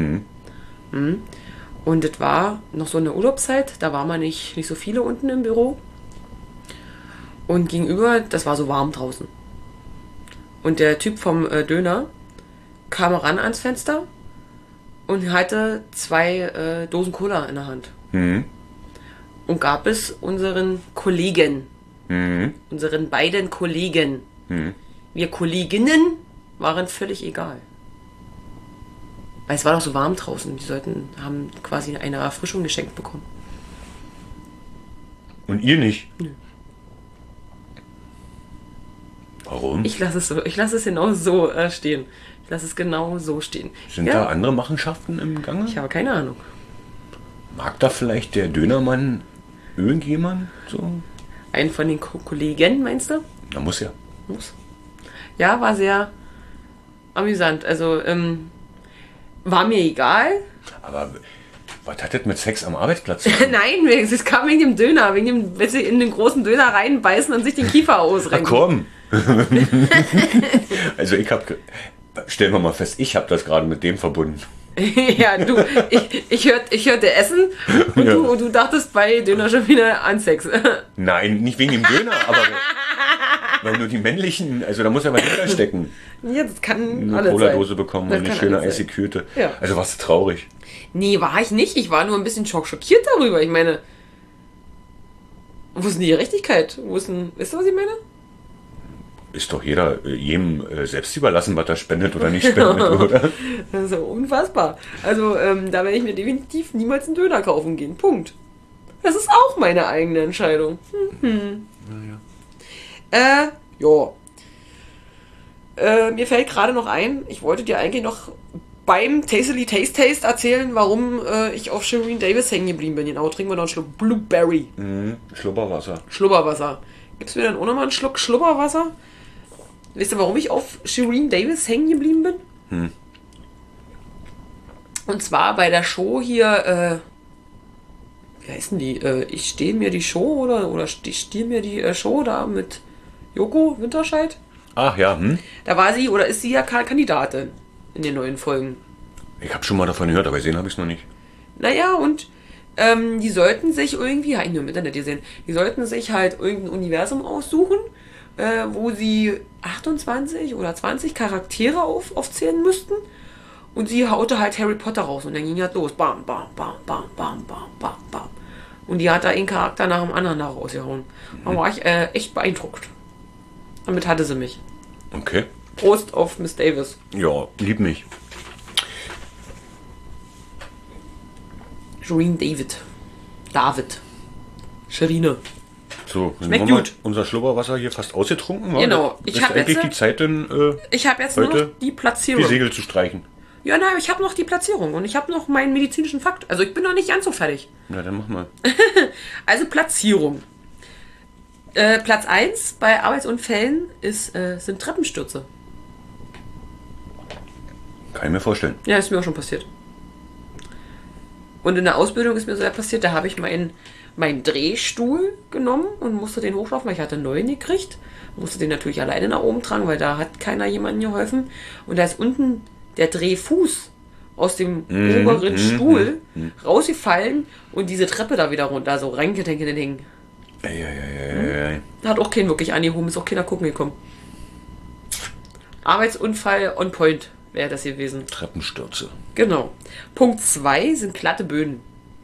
Und das war noch so eine Urlaubszeit, da war man nicht so viele unten im Büro. Und gegenüber, das war so warm draußen. Und der Typ vom Döner kam ran ans Fenster und hatte 2 Dosen Cola in der Hand. Und gab es unseren Kollegen, unseren beiden Kollegen. Wir Kolleginnen waren völlig egal. Weil es war doch so warm draußen. Die haben quasi eine Erfrischung geschenkt bekommen. Und ihr nicht? Nö. Warum? Ich lasse es genau so stehen. Ich lasse es genau so stehen. Sind da andere Machenschaften im Gange? Ich habe keine Ahnung. Mag da vielleicht der Dönermann irgendjemand so? Einen von den Kollegen, meinst du? Na, muss ja. Muss. Ja, war sehr amüsant. Also, war mir egal. Aber was hat das mit Sex am Arbeitsplatz zu tun? Nein, es kam wegen dem Döner. Wegen dem, wenn sie in den großen Döner reinbeißen und sich den Kiefer ausrenken. Ach komm! Also stellen wir mal fest, ich habe das gerade mit dem verbunden. Ja, ich hörte Essen und, Ja. du dachtest bei Döner schon wieder an Sex. Nein, nicht wegen dem Döner, aber weil nur die männlichen, also da muss ja was hinterstecken. Ja, das kann Eine alles Cola-Dose sein. bekommen Das und eine kann schöne alles sein. Eiseküte. Ja. Also warst du traurig. Nee, war ich nicht. Ich war nur ein bisschen schockiert darüber. Ich meine, wo ist denn die Gerechtigkeit? Wisst ihr, was ich meine? Ist doch jedem selbst überlassen, was er spendet oder nicht spendet, oder? Das ist so unfassbar. Also, da werde ich mir definitiv niemals einen Döner kaufen gehen. Punkt. Das ist auch meine eigene Entscheidung. Ja. Mir fällt gerade noch ein, ich wollte dir eigentlich noch beim Tastily Taste erzählen, warum ich auf Shireen Davis hängen geblieben bin. Genau, trinken wir noch einen Schluck Blueberry. Schlubberwasser. Schlubberwasser. Gibst du mir dann auch nochmal einen Schluck Schlubberwasser? Weißt du, warum ich auf Shireen Davis hängen geblieben bin? Und zwar bei der Show hier, wie heißt denn die? Ich stehe mir die Show oder ich stehe mir die Show da mit Joko Winterscheid. Ach ja, Da war sie oder ist sie ja Kandidatin in den neuen Folgen. Ich habe schon mal davon gehört, aber gesehen habe ich es noch nicht. Naja, und die sollten sich irgendwie, habe ich nur im Internet gesehen, die sollten sich halt irgendein Universum aussuchen, wo sie 28 oder 20 Charaktere aufzählen müssten. Und sie haute halt Harry Potter raus und dann ging halt los. Bam, bam, bam, bam, bam, bam, bam, bam. Und die hat da einen Charakter nach dem anderen da rausgehauen. Da war ich echt beeindruckt. Damit hatte sie mich. Okay. Prost auf Miss Davis. Ja, lieb mich. Shireen David. Sherine. So, dann Schmeckt haben wir gut. unser Schlubberwasser hier fast ausgetrunken. Wa? Genau. Ist eigentlich die Zeit, dann Ich habe jetzt nur heute noch die Platzierung. die Segel zu streichen. Ja, nein, ich habe noch die Platzierung und ich habe noch meinen medizinischen Fakt. Also ich bin noch nicht ganz so fertig. Na, dann mach mal. Also Platzierung. Platz 1 bei Arbeitsunfällen sind Treppenstürze. Kann ich mir vorstellen. Ja, ist mir auch schon passiert. Und in der Ausbildung ist mir so passiert, da habe ich meinen Drehstuhl genommen und musste den hochschrauben, weil ich hatte einen neuen gekriegt. Musste den natürlich alleine nach oben tragen, weil da hat keiner jemandem geholfen. Und da ist unten der Drehfuß aus dem oberen Stuhl rausgefallen und diese Treppe da wieder runter, so reingedenken. Da hat auch keinen wirklich angehoben, ist auch keiner gucken gekommen. Arbeitsunfall on point wäre das gewesen. Treppenstürze. Genau. Punkt 2 sind glatte Böden.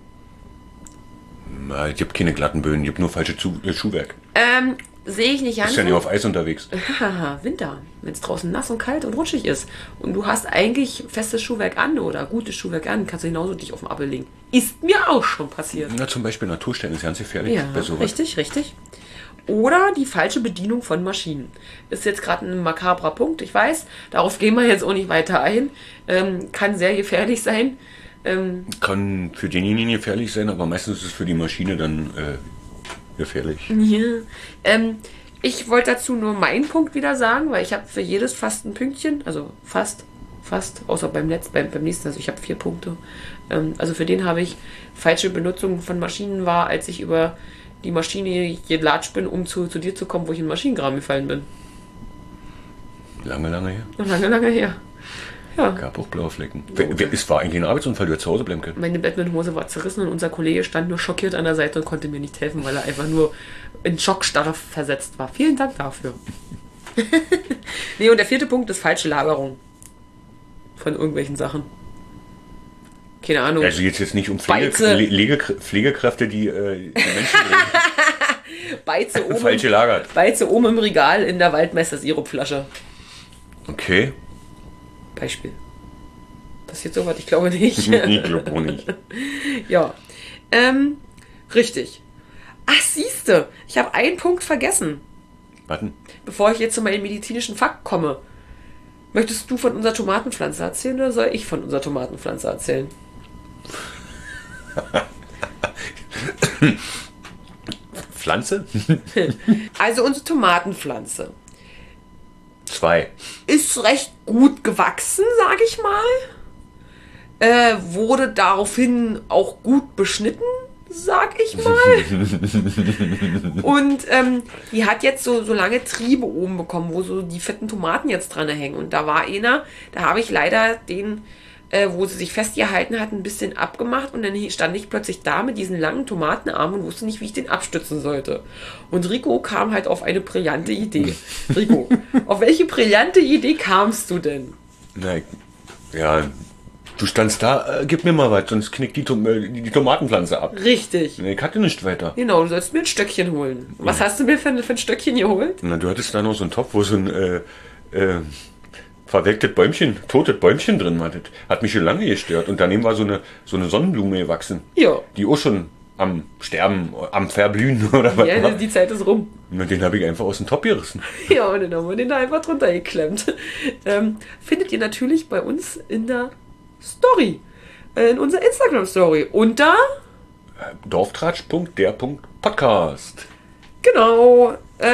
Na, ich habe keine glatten Böden, ich habe nur falsche Schuhwerk. Sehe ich nicht ganz. Bist ja nicht auf Eis unterwegs. Haha, Winter, wenn es draußen nass und kalt und rutschig ist und du hast eigentlich festes Schuhwerk an oder gutes Schuhwerk an, kannst du genauso dich auf den Appel legen. Ist mir auch schon passiert. Na, zum Beispiel Naturstein ist ganz gefährlich Ja, bei sowas. richtig. Oder die falsche Bedienung von Maschinen. Ist jetzt gerade ein makabrer Punkt, ich weiß. Darauf gehen wir jetzt auch nicht weiter ein. Kann sehr gefährlich sein. Kann für denjenigen gefährlich sein, aber meistens ist es für die Maschine dann gefährlich. Ja. Ich wollte dazu nur meinen Punkt wieder sagen, weil ich habe für jedes fast ein Pünktchen, also fast, außer beim nächsten, also ich habe 4 Punkte. Also für den habe ich falsche Benutzung von Maschinen war, als ich über die Maschine gelatscht bin, um zu dir zu kommen, wo ich in den Maschinengraben gefallen bin. Lange her. Lange her. Ja. Gab auch blaue Flecken. Es war eigentlich ein Arbeitsunfall, du hättest zu Hause bleiben können. Meine Batman-Hose war zerrissen und unser Kollege stand nur schockiert an der Seite und konnte mir nicht helfen, weil er einfach nur in Schockstarre versetzt war. Vielen Dank dafür. Nee, und der 4. Punkt ist falsche Lagerung von irgendwelchen Sachen. Keine Ahnung. Also jetzt nicht um Beize. Pflegekräfte, die Menschen Beize oben, falsch gelagert. Beize oben im Regal in der Waldmeister-Sirupflasche. Okay. Beispiel. Passiert sowas? Ich glaube nicht. Ich glaube auch nicht. Ja. Richtig. Ach, siehste, ich habe einen Punkt vergessen. Warten. Bevor ich jetzt zu meinem medizinischen Fakt komme. Möchtest du von unserer Tomatenpflanze erzählen oder soll ich von unserer Tomatenpflanze erzählen? Pflanze? Also unsere Tomatenpflanze 2. ist recht gut gewachsen, sage ich mal. Wurde daraufhin auch gut beschnitten, sag ich mal. Und die hat jetzt so lange Triebe oben bekommen, wo so die fetten Tomaten jetzt dran hängen. Und da war einer, da habe ich leider den, wo sie sich festgehalten hat, ein bisschen abgemacht. Und dann stand ich plötzlich da mit diesen langen Tomatenarmen und wusste nicht, wie ich den abstützen sollte. Und Rico kam halt auf eine brillante Idee. Rico, auf welche brillante Idee kamst du denn? Na, ja, du standst da, gib mir mal was, sonst knickt die Tomatenpflanze ab. Richtig. Nee, ich hatte nicht weiter. Genau, du sollst mir ein Stöckchen holen. Was hast du mir für ein Stöckchen geholt? Na, du hattest da noch so einen Topf, wo so ein verwelktes Bäumchen, totes Bäumchen drin war. Das hat mich schon lange gestört. Und daneben war so eine Sonnenblume gewachsen. Ja. Die auch schon am Sterben, am Verblühen oder was Ja, war. die Zeit ist rum. Und den habe ich einfach aus dem Topf gerissen. Ja, und dann haben wir den da einfach drunter geklemmt. Findet ihr natürlich bei uns in der Story. In unserer Instagram-Story. Unter, Dorftratsch.der.podcast. genau,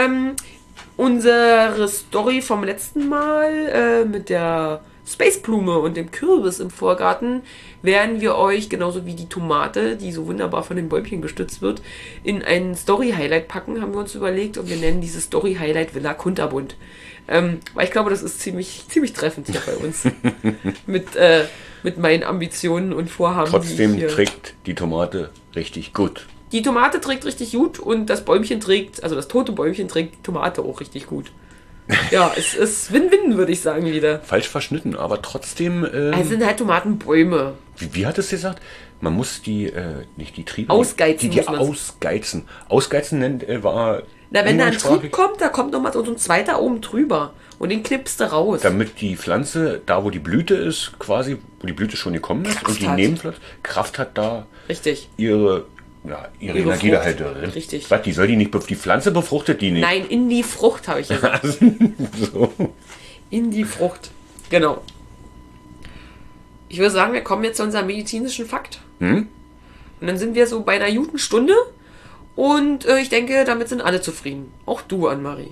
unsere Story vom letzten Mal mit der Spaceblume und dem Kürbis im Vorgarten werden wir euch, genauso wie die Tomate, die so wunderbar von den Bäumchen gestützt wird, in ein Story-Highlight packen, haben wir uns überlegt. Und wir nennen dieses Story-Highlight Villa Kunterbunt. Weil ich glaube, das ist ziemlich treffend hier bei uns. Mit meinen Ambitionen und Vorhaben. Trotzdem trägt die Tomate richtig gut. Die Tomate trägt richtig gut und das Bäumchen trägt, also das tote Bäumchen trägt die Tomate auch richtig gut. Ja, es ist Win-Win, würde ich sagen wieder. Falsch verschnitten, aber trotzdem... Es sind halt Tomatenbäume. Wie hat es gesagt? Man muss die, nicht die Triebe... Ausgeizen Die muss man's. ausgeizen. Ausgeizen nennt, war... Na, wenn da ein umgangssprachlich- Trieb kommt, da kommt nochmal so ein zweiter oben drüber. Und den knippst du raus. Damit die Pflanze, da wo die Blüte ist, quasi, wo die Blüte schon gekommen ist, Kraft und die hat. Nebenpflanze Kraft hat, da Richtig. ihre Energie da Frucht. halt drin. Richtig. Was, die soll die nicht, die Pflanze befruchtet die nicht? Nein, in die Frucht, habe ich gesagt. So. In die Frucht. Genau. Ich würde sagen, wir kommen jetzt zu unserem medizinischen Fakt. Und dann sind wir so bei einer guten Stunde. Und ich denke, damit sind alle zufrieden. Auch du, Annemarie.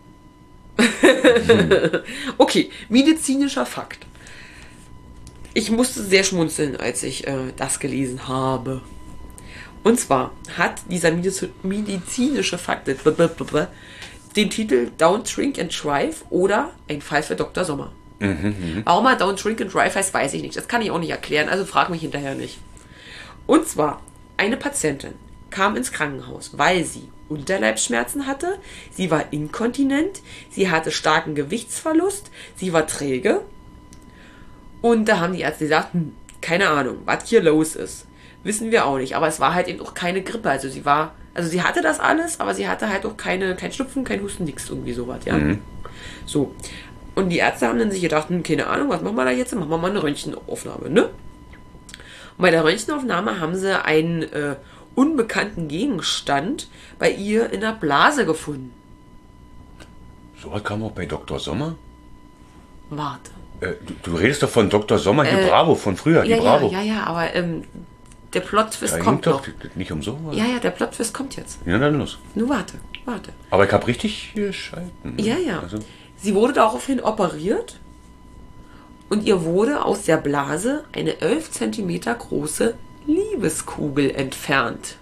Okay, medizinischer Fakt. Ich musste sehr schmunzeln, als ich das gelesen habe. Und zwar hat dieser medizinische Fakt den Titel Don't Drink and Drive oder Ein Fall für Dr. Sommer. Warum er Don't Drink and Drive heißt, weiß ich nicht. Das kann ich auch nicht erklären, also frag mich hinterher nicht. Und zwar, eine Patientin kam ins Krankenhaus, weil sie Unterleibsschmerzen hatte, sie war inkontinent, sie hatte starken Gewichtsverlust, sie war träge. Und da haben die Ärzte gesagt, keine Ahnung, was hier los ist. Wissen wir auch nicht, aber es war halt eben auch keine Grippe. Also sie hatte das alles, aber sie hatte halt auch kein Schnupfen, kein Husten, nichts, irgendwie sowas, ja. So. Und die Ärzte haben dann sich gedacht, keine Ahnung, was machen wir da jetzt? Machen wir mal eine Röntgenaufnahme, ne? Und bei der Röntgenaufnahme haben sie einen unbekannten Gegenstand bei ihr in der Blase gefunden. So was kam auch bei Dr. Sommer? Warte. Du redest doch von Dr. Sommer, die Bravo von früher, die Bravo. Ja, aber der Plot-Twist Da kommt ging noch. doch nicht um so was. Ja, der Plot-Twist kommt jetzt. Ja, dann los. Nur warte. Aber ich habe richtig geschalten. Ja. Also, Sie wurde daraufhin operiert und ihr wurde aus der Blase eine 11 cm große Liebeskugel entfernt.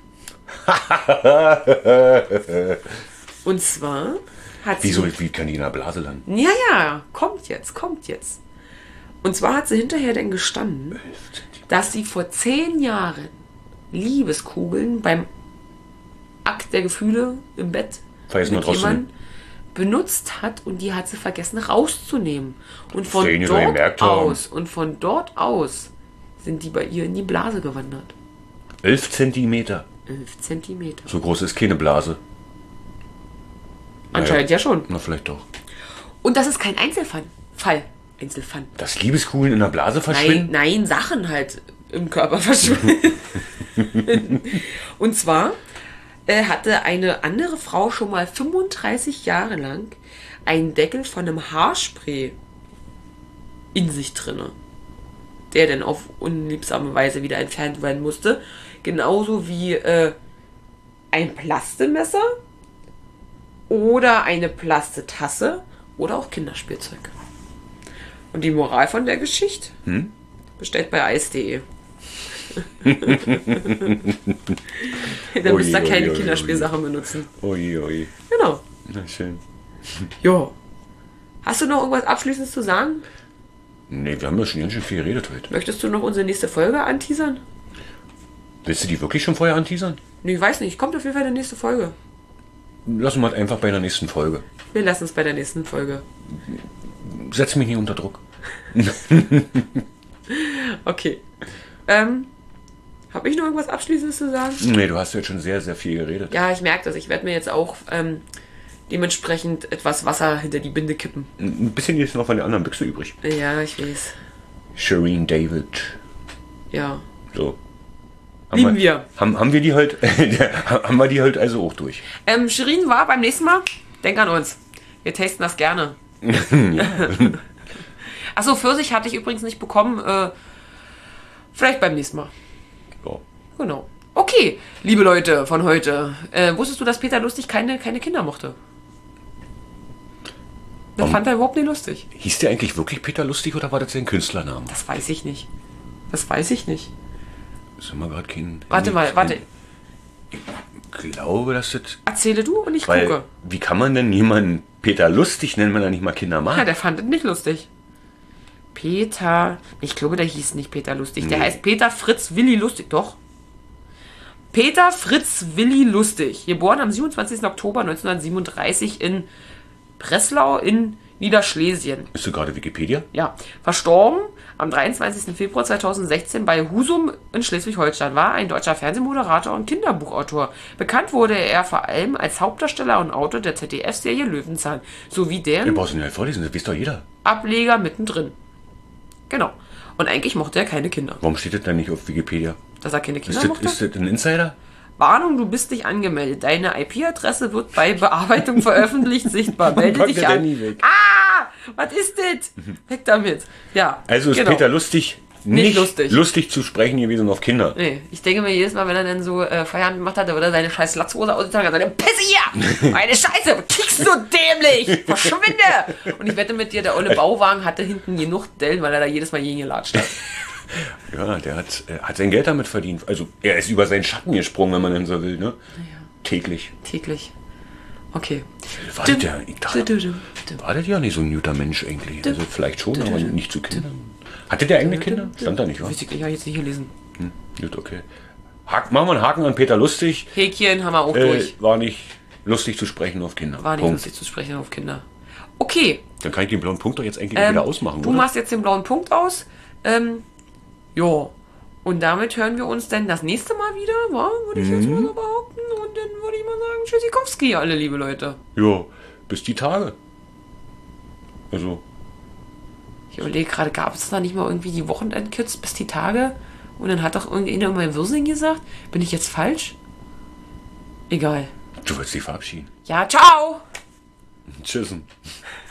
Und zwar hat sie... wieso, wie kann die in der Blase landen? Ja, kommt jetzt. Und zwar hat sie hinterher dann gestanden, dass sie vor 10 Jahren Liebeskugeln beim Akt der Gefühle im Bett Vergessen mit hat rauszunehmen. jemandem benutzt hat und die hat sie vergessen rauszunehmen. Und von Den die so gemerkt haben. dort aus sind die bei ihr in die Blase gewandert. 11 Zentimeter. 11 Zentimeter. So groß ist keine Blase. Anscheinend ja schon. Na, vielleicht doch. Und das ist kein Einzelfall. Einzelfall. Dass Liebeskugeln in der Blase verschwinden? Nein, Sachen halt im Körper verschwinden. Und zwar hatte eine andere Frau schon mal 35 Jahre lang einen Deckel von einem Haarspray in sich drinne, der dann auf unliebsame Weise wieder entfernt werden musste. Genauso wie ein Plastemesser oder eine Plastetasse oder auch Kinderspielzeug. Und die Moral von der Geschichte bestellt bei eis.de. Dann müsst ihr keine Kinderspielsachen benutzen. Ui. Genau. Na schön. Ja. Hast du noch irgendwas Abschließendes zu sagen? Nee, wir haben ja schon ganz schön viel geredet heute. Möchtest du noch unsere nächste Folge anteasern? Willst du die wirklich schon vorher anteasern? Nee, ich weiß nicht. Kommt auf jeden Fall die nächste Folge. Lassen wir halt einfach bei der nächsten Folge. Wir lassen es bei der nächsten Folge. Setz mich nicht unter Druck. Okay. Habe ich noch irgendwas Abschließendes zu sagen? Nee, du hast jetzt schon sehr, sehr viel geredet. Ja, ich merke das. Ich werde mir jetzt auch dementsprechend etwas Wasser hinter die Binde kippen. Ein bisschen ist noch von der anderen Büchse übrig. Ja, ich weiß. Shireen David. Ja. So. Lieben wir. Haben wir die halt, haben wir die halt also auch durch. Shirin war beim nächsten Mal. Denk an uns. Wir tasten das gerne. Achso, Pfirsich hatte ich übrigens nicht bekommen. Vielleicht beim nächsten Mal. Ja. Genau. Okay, liebe Leute von heute. Wusstest du, dass Peter Lustig keine Kinder mochte? Das fand er überhaupt nicht lustig. Hieß der eigentlich wirklich Peter Lustig oder war das sein Künstlername? Das weiß ich nicht. Ist immer gerade kein... Warte. Ich glaube, dass das... Erzähle du und ich Weil, gucke. wie kann man denn jemanden Peter Lustig nennen, wenn er nicht mal Kinder mag? Ja, der fand es nicht lustig. Peter... Ich glaube, der hieß nicht Peter Lustig. Der heißt Peter Fritz Willi Lustig. Doch. Peter Fritz Willi Lustig. Geboren am 27. Oktober 1937 in Breslau in Niederschlesien. Bist du gerade Wikipedia? Ja, verstorben am 23. Februar 2016 bei Husum in Schleswig-Holstein, war ein deutscher Fernsehmoderator und Kinderbuchautor. Bekannt wurde er vor allem als Hauptdarsteller und Autor der ZDF-Serie Löwenzahn, sowie Du deren brauchst ihn ja vorlesen, das weiß doch jeder. Ableger mittendrin. Genau. Und eigentlich mochte er keine Kinder. Warum steht das denn nicht auf Wikipedia? Dass er keine Kinder Ist mochte? das ein Insider? Warnung, du bist nicht angemeldet. Deine IP-Adresse wird bei Bearbeitung veröffentlicht sichtbar. Melde Packt dich der an. Danny weg. Ah, was ist das? Weg damit. Ja. Also ist genau. Peter lustig, Nicht nicht lustig. zu sprechen gewesen auf Kinder. Nee, ich denke mir jedes Mal, wenn er dann so Feierabend gemacht hat, da würde er seine scheiß Latzhose ausziehen und sagen, Pisse hier! Meine Scheiße, kickst du dämlich! Verschwinde! Und ich wette mit dir, der olle Bauwagen hatte hinten genug Dellen, weil er da jedes Mal gegen gelatscht hat. Ja, der hat sein Geld damit verdient. Also er ist über seinen Schatten gesprungen, wenn man denn so will, ne? Täglich. Täglich. Okay. War das ja, war das ja nicht so ein guter Mensch eigentlich. Also vielleicht schon, aber nicht zu Kindern. Hatte der eigene Kinder? Stand da nicht, wa? Weiß ich jetzt nicht gelesen. Gut, okay. Machen wir einen Haken an Peter Lustig. Häkchen haben wir auch durch. War nicht lustig zu sprechen auf Kinder. War nicht Punkt. lustig zu sprechen auf Kinder. Okay. Dann kann ich den blauen Punkt doch jetzt eigentlich wieder ausmachen, Du oder? machst jetzt den blauen Punkt aus. Ja. Und damit hören wir uns dann das nächste Mal wieder, würde ich jetzt mal so behaupten. Und dann würde ich mal sagen, Tschüssikowski, alle liebe Leute. Ja, bis die Tage. Also, Ich überlege gerade, gab es da nicht mal irgendwie die Wochenendkids bis die Tage? Und dann hat doch irgendjemand immer Wirsing gesagt. Bin ich jetzt falsch? Egal. du willst dich verabschieden. Ja, ciao! Tschüss.